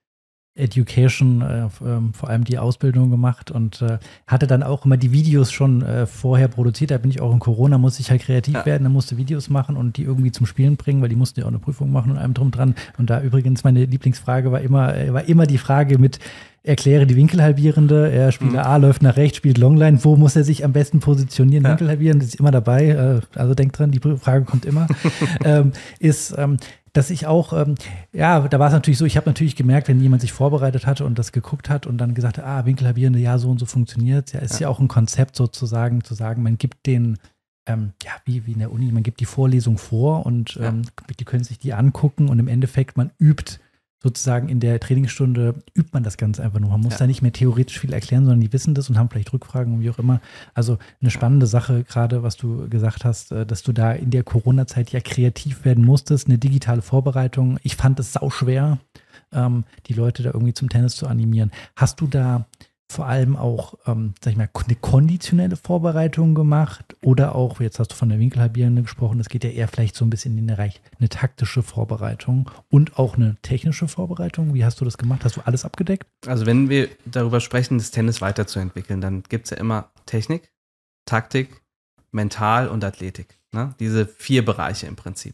Education vor allem die Ausbildung gemacht und hatte dann auch immer die Videos schon vorher produziert. Da bin ich auch in Corona, musste ich halt kreativ werden, dann musste Videos machen und die irgendwie zum Spielen bringen, weil die mussten ja auch eine Prüfung machen und allem drum dran. Und da übrigens meine Lieblingsfrage war immer die Frage mit: Erkläre die Winkelhalbierende, Spieler A läuft nach rechts, spielt Longline, wo muss er sich am besten positionieren? Ja. Winkelhalbieren, das ist immer dabei, also denkt dran, die Frage kommt immer, dass ich auch, da war es natürlich so, ich habe natürlich gemerkt, wenn jemand sich vorbereitet hatte und das geguckt hat und dann gesagt hat, Winkelhalbierende, ja, so und so funktioniert, ist ja auch ein Konzept sozusagen, zu sagen, man gibt den, wie in der Uni, man gibt die Vorlesung vor und die können sich die angucken und im Endeffekt, man übt sozusagen in der Trainingsstunde übt man das Ganze einfach nur. Man muss da nicht mehr theoretisch viel erklären, sondern die wissen das und haben vielleicht Rückfragen und wie auch immer. Also eine spannende Sache, gerade was du gesagt hast, dass du da in der Corona-Zeit ja kreativ werden musstest, eine digitale Vorbereitung. Ich fand es sauschwer, die Leute da irgendwie zum Tennis zu animieren. Hast du da vor allem auch, sag ich mal, eine konditionelle Vorbereitung gemacht oder auch, jetzt hast du von der Winkelhalbierende gesprochen, das geht ja eher vielleicht so ein bisschen in den Bereich eine taktische Vorbereitung und auch eine technische Vorbereitung. Wie hast du das gemacht? Hast du alles abgedeckt? Also wenn wir darüber sprechen, das Tennis weiterzuentwickeln, dann gibt es ja immer Technik, Taktik, Mental und Athletik. Ne? Diese 4 Bereiche im Prinzip.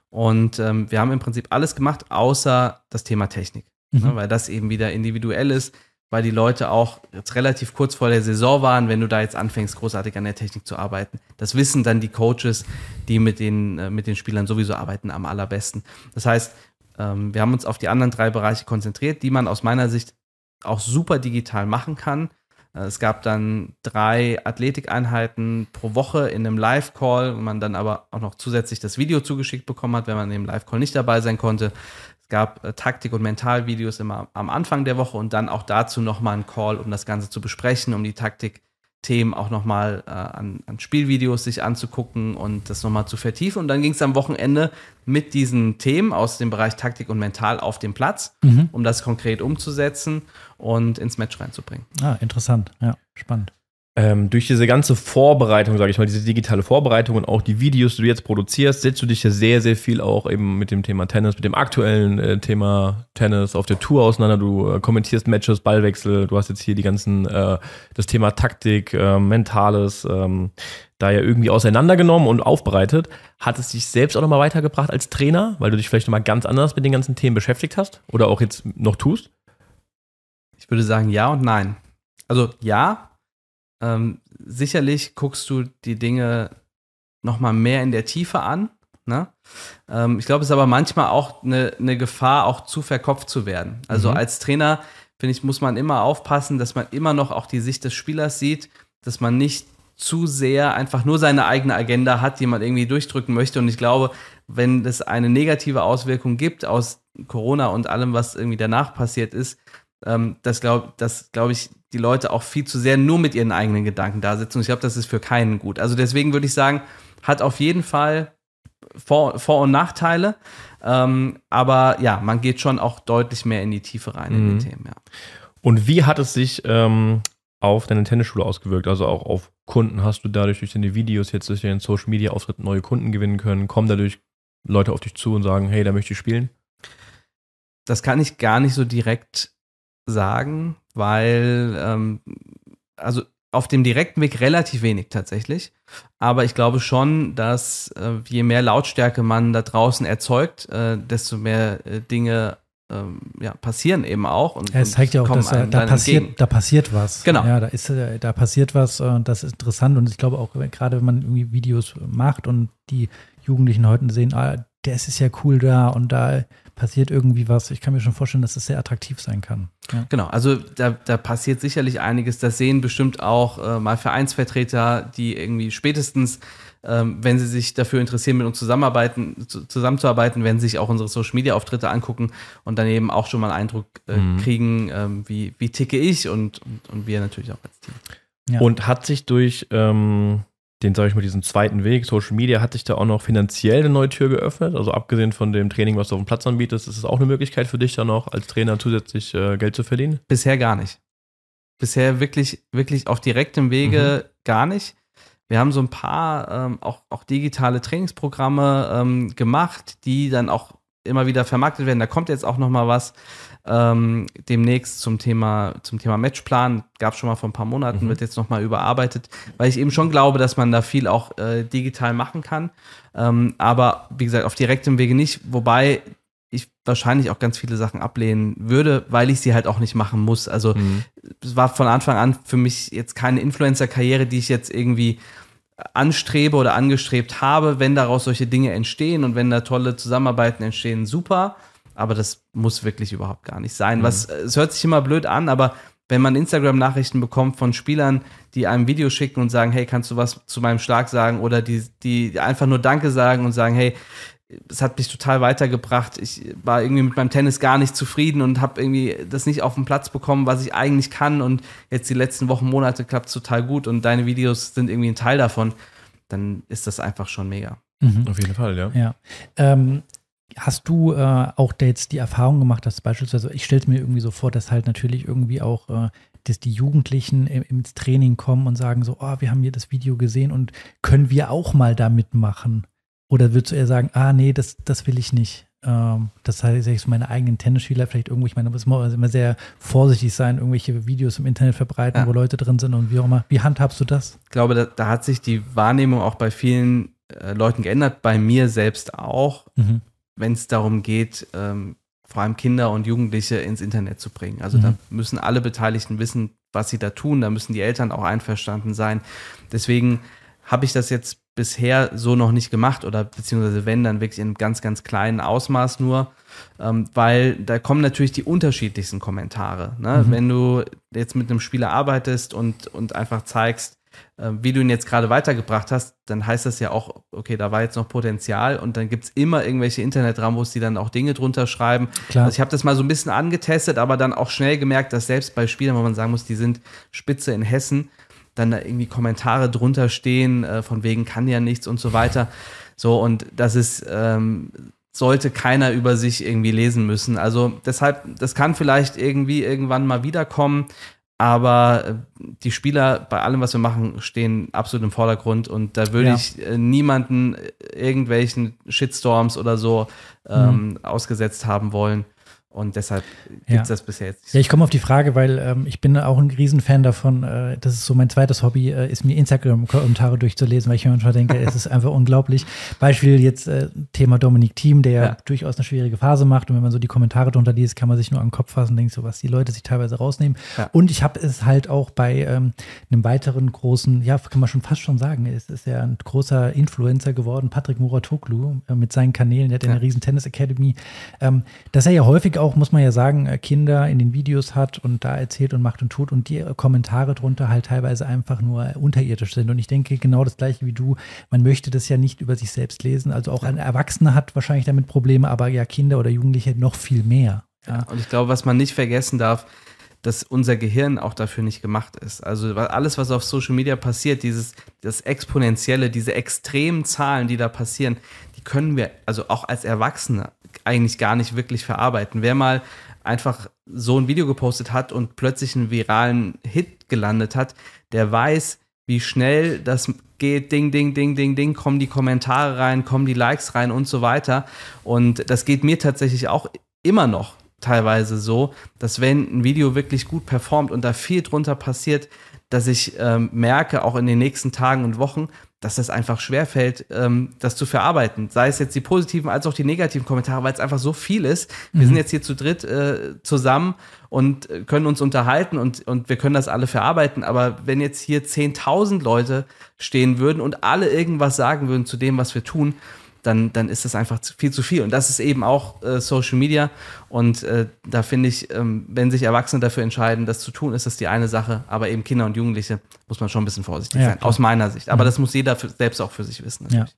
Und wir haben im Prinzip alles gemacht, außer das Thema Technik. Ne? Weil das eben wieder individuell ist, weil die Leute auch jetzt relativ kurz vor der Saison waren, wenn du da jetzt anfängst, großartig an der Technik zu arbeiten. Das wissen dann die Coaches, die mit den Spielern sowieso arbeiten, am allerbesten. Das heißt, wir haben uns auf die anderen 3 Bereiche konzentriert, die man aus meiner Sicht auch super digital machen kann. Es gab dann 3 Athletikeinheiten pro Woche in einem Live-Call, wo man dann aber auch noch zusätzlich das Video zugeschickt bekommen hat, wenn man im Live-Call nicht dabei sein konnte. Es gab Taktik- und Mentalvideos immer am Anfang der Woche und dann auch dazu nochmal einen Call, um das Ganze zu besprechen, um die Taktikthemen auch nochmal an Spielvideos sich anzugucken und das nochmal zu vertiefen. Und dann ging es am Wochenende mit diesen Themen aus dem Bereich Taktik und Mental auf den Platz, um das konkret umzusetzen und ins Match reinzubringen. Interessant. Ja, spannend. Durch diese ganze Vorbereitung, sage ich mal, diese digitale Vorbereitung und auch die Videos, die du jetzt produzierst, setzt du dich ja sehr, sehr viel auch eben mit dem Thema Tennis, mit dem aktuellen Thema Tennis auf der Tour auseinander. Du kommentierst Matches, Ballwechsel, du hast jetzt hier die ganzen, das Thema Taktik, Mentales, da ja irgendwie auseinandergenommen und aufbereitet. Hat es dich selbst auch nochmal weitergebracht als Trainer, weil du dich vielleicht nochmal ganz anders mit den ganzen Themen beschäftigt hast oder auch jetzt noch tust? Ich würde sagen ja und nein. Also ja, sicherlich guckst du die Dinge nochmal mehr in der Tiefe an. Ne? Ich glaube, es ist aber manchmal auch eine Gefahr, auch zu verkopft zu werden. Also als Trainer, finde ich, muss man immer aufpassen, dass man immer noch auch die Sicht des Spielers sieht, dass man nicht zu sehr einfach nur seine eigene Agenda hat, die man irgendwie durchdrücken möchte. Und ich glaube, wenn es eine negative Auswirkung gibt aus Corona und allem, was irgendwie danach passiert ist, dass glaube ich, die Leute auch viel zu sehr nur mit ihren eigenen Gedanken da sitzen. Und ich glaube, das ist für keinen gut. Also deswegen würde ich sagen, hat auf jeden Fall Vor- und Nachteile. Aber ja, man geht schon auch deutlich mehr in die Tiefe rein in die Themen. Ja. Und wie hat es sich auf deine Tennisschule ausgewirkt? Also auch auf Kunden? Hast du dadurch durch deine Videos jetzt durch den Social Media Auftritt neue Kunden gewinnen können? Kommen dadurch Leute auf dich zu und sagen, hey, da möchte ich spielen? Das kann ich gar nicht so direkt sagen, weil also auf dem direkten Weg relativ wenig tatsächlich. Aber ich glaube schon, dass je mehr Lautstärke man da draußen erzeugt, desto mehr Dinge passieren eben auch. Und es zeigt ja auch, dass da passiert was. Genau. Ja, da passiert was und das ist interessant. Und ich glaube auch, gerade wenn man irgendwie Videos macht und die Jugendlichen heute sehen, das ist ja cool da und da passiert irgendwie was. Ich kann mir schon vorstellen, dass das sehr attraktiv sein kann. Ja. Genau, also da passiert sicherlich einiges. Das sehen bestimmt auch mal Vereinsvertreter, die irgendwie spätestens, wenn sie sich dafür interessieren, mit uns zusammenzuarbeiten, werden sich auch unsere Social-Media-Auftritte angucken und dann eben auch schon mal einen Eindruck kriegen, wie ticke ich und wir natürlich auch als Team. Ja. Und hat sich durch diesen zweiten Weg, Social Media, hat sich da auch noch finanziell eine neue Tür geöffnet? Also abgesehen von dem Training, was du auf dem Platz anbietest, ist es auch eine Möglichkeit für dich, da noch als Trainer zusätzlich Geld zu verdienen? Bisher gar nicht. Bisher wirklich auf direktem Wege gar nicht. Wir haben so ein paar auch digitale Trainingsprogramme gemacht, die dann auch immer wieder vermarktet werden. Da kommt jetzt auch noch mal was demnächst zum Thema Matchplan. Gab es schon mal vor ein paar Monaten, wird jetzt noch mal überarbeitet, weil ich eben schon glaube, dass man da viel auch digital machen kann. Aber wie gesagt, auf direktem Wege nicht, wobei ich wahrscheinlich auch ganz viele Sachen ablehnen würde, weil ich sie halt auch nicht machen muss. Also es war von Anfang an für mich jetzt keine Influencer-Karriere, die ich jetzt irgendwie anstrebe oder angestrebt habe. Wenn daraus solche Dinge entstehen und wenn da tolle Zusammenarbeiten entstehen, super. Aber das muss wirklich überhaupt gar nicht sein. Es hört sich immer blöd an, aber wenn man Instagram-Nachrichten bekommt von Spielern, die einem Video schicken und sagen, hey, kannst du was zu meinem Schlag sagen? Oder die einfach nur Danke sagen und sagen, hey, es hat mich total weitergebracht. Ich war irgendwie mit meinem Tennis gar nicht zufrieden und habe irgendwie das nicht auf den Platz bekommen, was ich eigentlich kann. Und jetzt die letzten Wochen, Monate klappt es total gut und deine Videos sind irgendwie ein Teil davon. Dann ist das einfach schon mega. Auf jeden Fall, ja. Hast du auch jetzt die Erfahrung gemacht, dass beispielsweise, ich stelle es mir irgendwie so vor, dass halt natürlich irgendwie auch dass die Jugendlichen ins Training kommen und sagen so, wir haben hier das Video gesehen und können wir auch mal da mitmachen? Oder würdest du eher sagen, nee, das will ich nicht? Das heißt, ich so meine eigenen Tennisspieler vielleicht irgendwo, ich meine, da muss man immer sehr vorsichtig sein, irgendwelche Videos im Internet verbreiten, wo Leute drin sind und wie auch immer. Wie handhabst du das? Ich glaube, da hat sich die Wahrnehmung auch bei vielen Leuten geändert, bei mir selbst auch, wenn es darum geht, vor allem Kinder und Jugendliche ins Internet zu bringen. Also da müssen alle Beteiligten wissen, was sie da tun, da müssen die Eltern auch einverstanden sein. Deswegen habe ich das jetzt bisher so noch nicht gemacht oder beziehungsweise wenn, dann wirklich in ganz, ganz kleinen Ausmaß nur, weil da kommen natürlich die unterschiedlichsten Kommentare. Ne? Wenn du jetzt mit einem Spieler arbeitest und einfach zeigst, wie du ihn jetzt gerade weitergebracht hast, dann heißt das ja auch, okay, da war jetzt noch Potenzial und dann gibt es immer irgendwelche Internet-Rambos, die dann auch Dinge drunter schreiben. Klar. Also ich habe das mal so ein bisschen angetestet, aber dann auch schnell gemerkt, dass selbst bei Spielern, wo man sagen muss, die sind Spitze in Hessen, dann da irgendwie Kommentare drunter stehen, von wegen kann ja nichts und so weiter. So, und das ist, sollte keiner über sich irgendwie lesen müssen. Also deshalb, das kann vielleicht irgendwie irgendwann mal wiederkommen, aber die Spieler bei allem, was wir machen, stehen absolut im Vordergrund und da würde ich niemanden irgendwelchen Shitstorms oder so ausgesetzt haben wollen. Und deshalb gibt es das bisher jetzt nicht. Ja, ich komme auf die Frage, weil ich bin auch ein Riesenfan davon, das ist so mein zweites Hobby, ist mir Instagram-Kommentare durchzulesen, weil ich mir manchmal denke, es ist einfach unglaublich. Beispiel jetzt Thema Dominic Thiem, der ja durchaus eine schwierige Phase macht und wenn man so die Kommentare drunter liest, kann man sich nur an den Kopf fassen und denkt so, was die Leute sich teilweise rausnehmen. Ja. Und ich habe es halt auch bei einem weiteren großen, ja, kann man schon fast schon sagen, es ist ja ein großer Influencer geworden, Patrick Muratoglu mit seinen Kanälen, der hat eine riesen Tennis-Academy, dass er ja häufig auch, muss man ja sagen, Kinder in den Videos hat und da erzählt und macht und tut und die Kommentare drunter halt teilweise einfach nur unterirdisch sind. Und ich denke genau das Gleiche wie du, man möchte das ja nicht über sich selbst lesen. Also auch ein Erwachsener hat wahrscheinlich damit Probleme, aber ja Kinder oder Jugendliche noch viel mehr. Ja. Und ich glaube, was man nicht vergessen darf, dass unser Gehirn auch dafür nicht gemacht ist. Also alles, was auf Social Media passiert, das Exponentielle, diese extremen Zahlen, die da passieren, die können wir also auch als Erwachsene eigentlich gar nicht wirklich verarbeiten. Wer mal einfach so ein Video gepostet hat und plötzlich einen viralen Hit gelandet hat, der weiß, wie schnell das geht, Ding, Ding, Ding, Ding, Ding, kommen die Kommentare rein, kommen die Likes rein und so weiter. Und das geht mir tatsächlich auch immer noch teilweise so, dass wenn ein Video wirklich gut performt und da viel drunter passiert, dass ich merke, auch in den nächsten Tagen und Wochen, dass das einfach schwerfällt, das zu verarbeiten. Sei es jetzt die positiven als auch die negativen Kommentare, weil es einfach so viel ist. Wir sind jetzt hier zu dritt zusammen und können uns unterhalten und wir können das alle verarbeiten. Aber wenn jetzt hier 10.000 Leute stehen würden und alle irgendwas sagen würden zu dem, was wir tun, dann ist das einfach viel zu viel. Und das ist eben auch Social Media. Und da finde ich, wenn sich Erwachsene dafür entscheiden, das zu tun, ist das die eine Sache. Aber eben Kinder und Jugendliche muss man schon ein bisschen vorsichtig sein, klar. Aus meiner Sicht. Aber das muss jeder selbst auch für sich wissen, natürlich.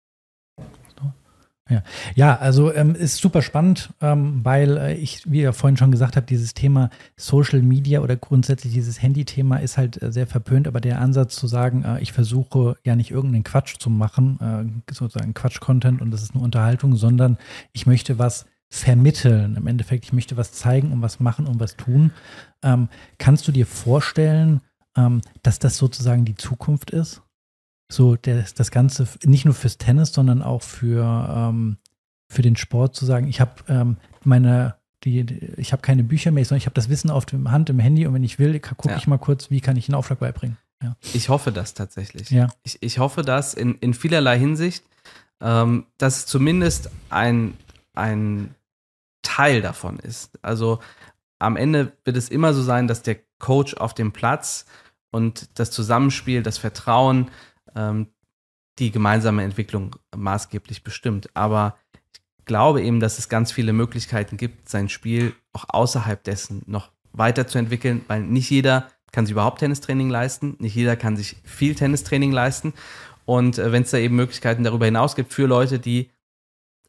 Ja, also ist super spannend, weil ich, wie ihr vorhin schon gesagt habt, dieses Thema Social Media oder grundsätzlich dieses Handy-Thema ist halt sehr verpönt, aber der Ansatz zu sagen, ich versuche ja nicht irgendeinen Quatsch zu machen, sozusagen Quatsch-Content und das ist eine Unterhaltung, sondern ich möchte was vermitteln. Im Endeffekt, ich möchte was zeigen und was machen und was tun. Kannst du dir vorstellen, dass das sozusagen die Zukunft ist? So das Ganze nicht nur fürs Tennis, sondern auch für den Sport zu sagen, ich habe ich habe keine Bücher mehr, sondern ich habe das Wissen auf der Hand im Handy und wenn ich will, gucke ich mal kurz, wie kann ich einen Aufschlag beibringen. Ja. Ich hoffe das tatsächlich. Ja. Ich hoffe das in vielerlei Hinsicht, dass es zumindest ein Teil davon ist. Also am Ende wird es immer so sein, dass der Coach auf dem Platz und das Zusammenspiel, das Vertrauen, die gemeinsame Entwicklung maßgeblich bestimmt. Aber ich glaube eben, dass es ganz viele Möglichkeiten gibt, sein Spiel auch außerhalb dessen noch weiterzuentwickeln, weil nicht jeder kann sich überhaupt Tennistraining leisten, nicht jeder kann sich viel Tennistraining leisten. Und wenn es da eben Möglichkeiten darüber hinaus gibt für Leute, die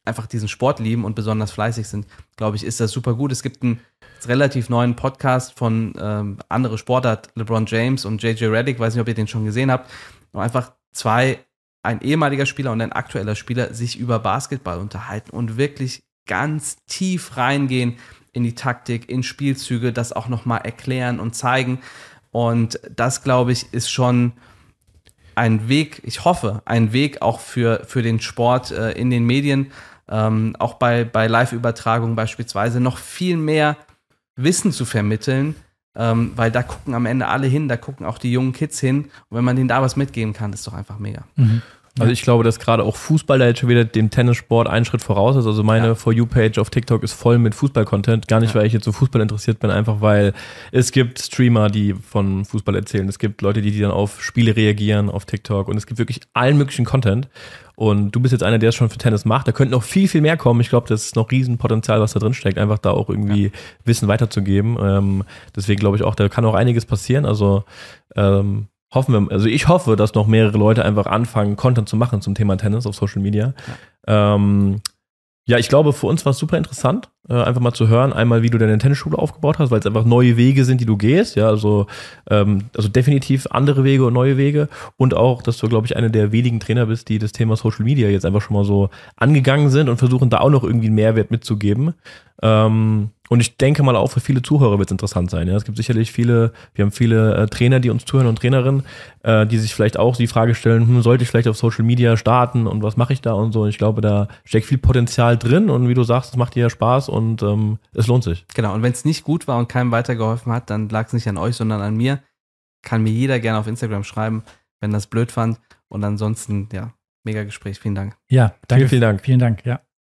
einfach diesen Sport lieben und besonders fleißig sind, glaube ich, ist das super gut. Es gibt einen relativ neuen Podcast von andere Sportart, LeBron James und JJ Redick, weiß nicht, ob ihr den schon gesehen habt, wo einfach ein ehemaliger Spieler und ein aktueller Spieler sich über Basketball unterhalten und wirklich ganz tief reingehen in die Taktik, in Spielzüge, das auch nochmal erklären und zeigen. Und das, glaube ich, ist schon ein Weg, ich hoffe, ein Weg auch für den Sport in den Medien, auch bei Live-Übertragungen beispielsweise, noch viel mehr Wissen zu vermitteln, weil da gucken am Ende alle hin, da gucken auch die jungen Kids hin. Und wenn man denen da was mitgeben kann, ist doch einfach mega. Mhm. Also ich glaube, dass gerade auch Fußball da jetzt schon wieder dem Tennissport einen Schritt voraus ist. Also meine For You-Page auf TikTok ist voll mit Fußball-Content. Gar nicht, weil ich jetzt so Fußball interessiert bin, einfach weil es gibt Streamer, die von Fußball erzählen. Es gibt Leute, die dann auf Spiele reagieren auf TikTok. Und es gibt wirklich allen möglichen Content. Und du bist jetzt einer, der es schon für Tennis macht. Da könnte noch viel, viel mehr kommen. Ich glaube, das ist noch Riesenpotenzial, was da drin steckt, einfach da auch irgendwie Wissen weiterzugeben. Deswegen glaube ich auch, da kann auch einiges passieren. Also ich hoffe, dass noch mehrere Leute einfach anfangen, Content zu machen zum Thema Tennis auf Social Media. Ja, ich glaube, für uns war es super interessant, einfach mal zu hören, einmal, wie du deine Tennisschule aufgebaut hast, weil es einfach neue Wege sind, die du gehst, ja, also definitiv andere Wege und neue Wege und auch, dass du, glaube ich, einer der wenigen Trainer bist, die das Thema Social Media jetzt einfach schon mal so angegangen sind und versuchen, da auch noch irgendwie einen Mehrwert mitzugeben. Und ich denke mal, auch für viele Zuhörer wird es interessant sein. Ja? Es gibt sicherlich wir haben viele Trainer, die uns zuhören und Trainerinnen, die sich vielleicht auch die Frage stellen, sollte ich vielleicht auf Social Media starten und was mache ich da und so. Und ich glaube, da steckt viel Potenzial drin und wie du sagst, es macht dir ja Spaß und es lohnt sich. Genau, und wenn es nicht gut war und keinem weitergeholfen hat, dann lag es nicht an euch, sondern an mir. Kann mir jeder gerne auf Instagram schreiben, wenn das blöd fand. Und ansonsten, ja, mega Gespräch. Vielen Dank. Ja, danke. Vielen Dank. Vielen Dank, ja.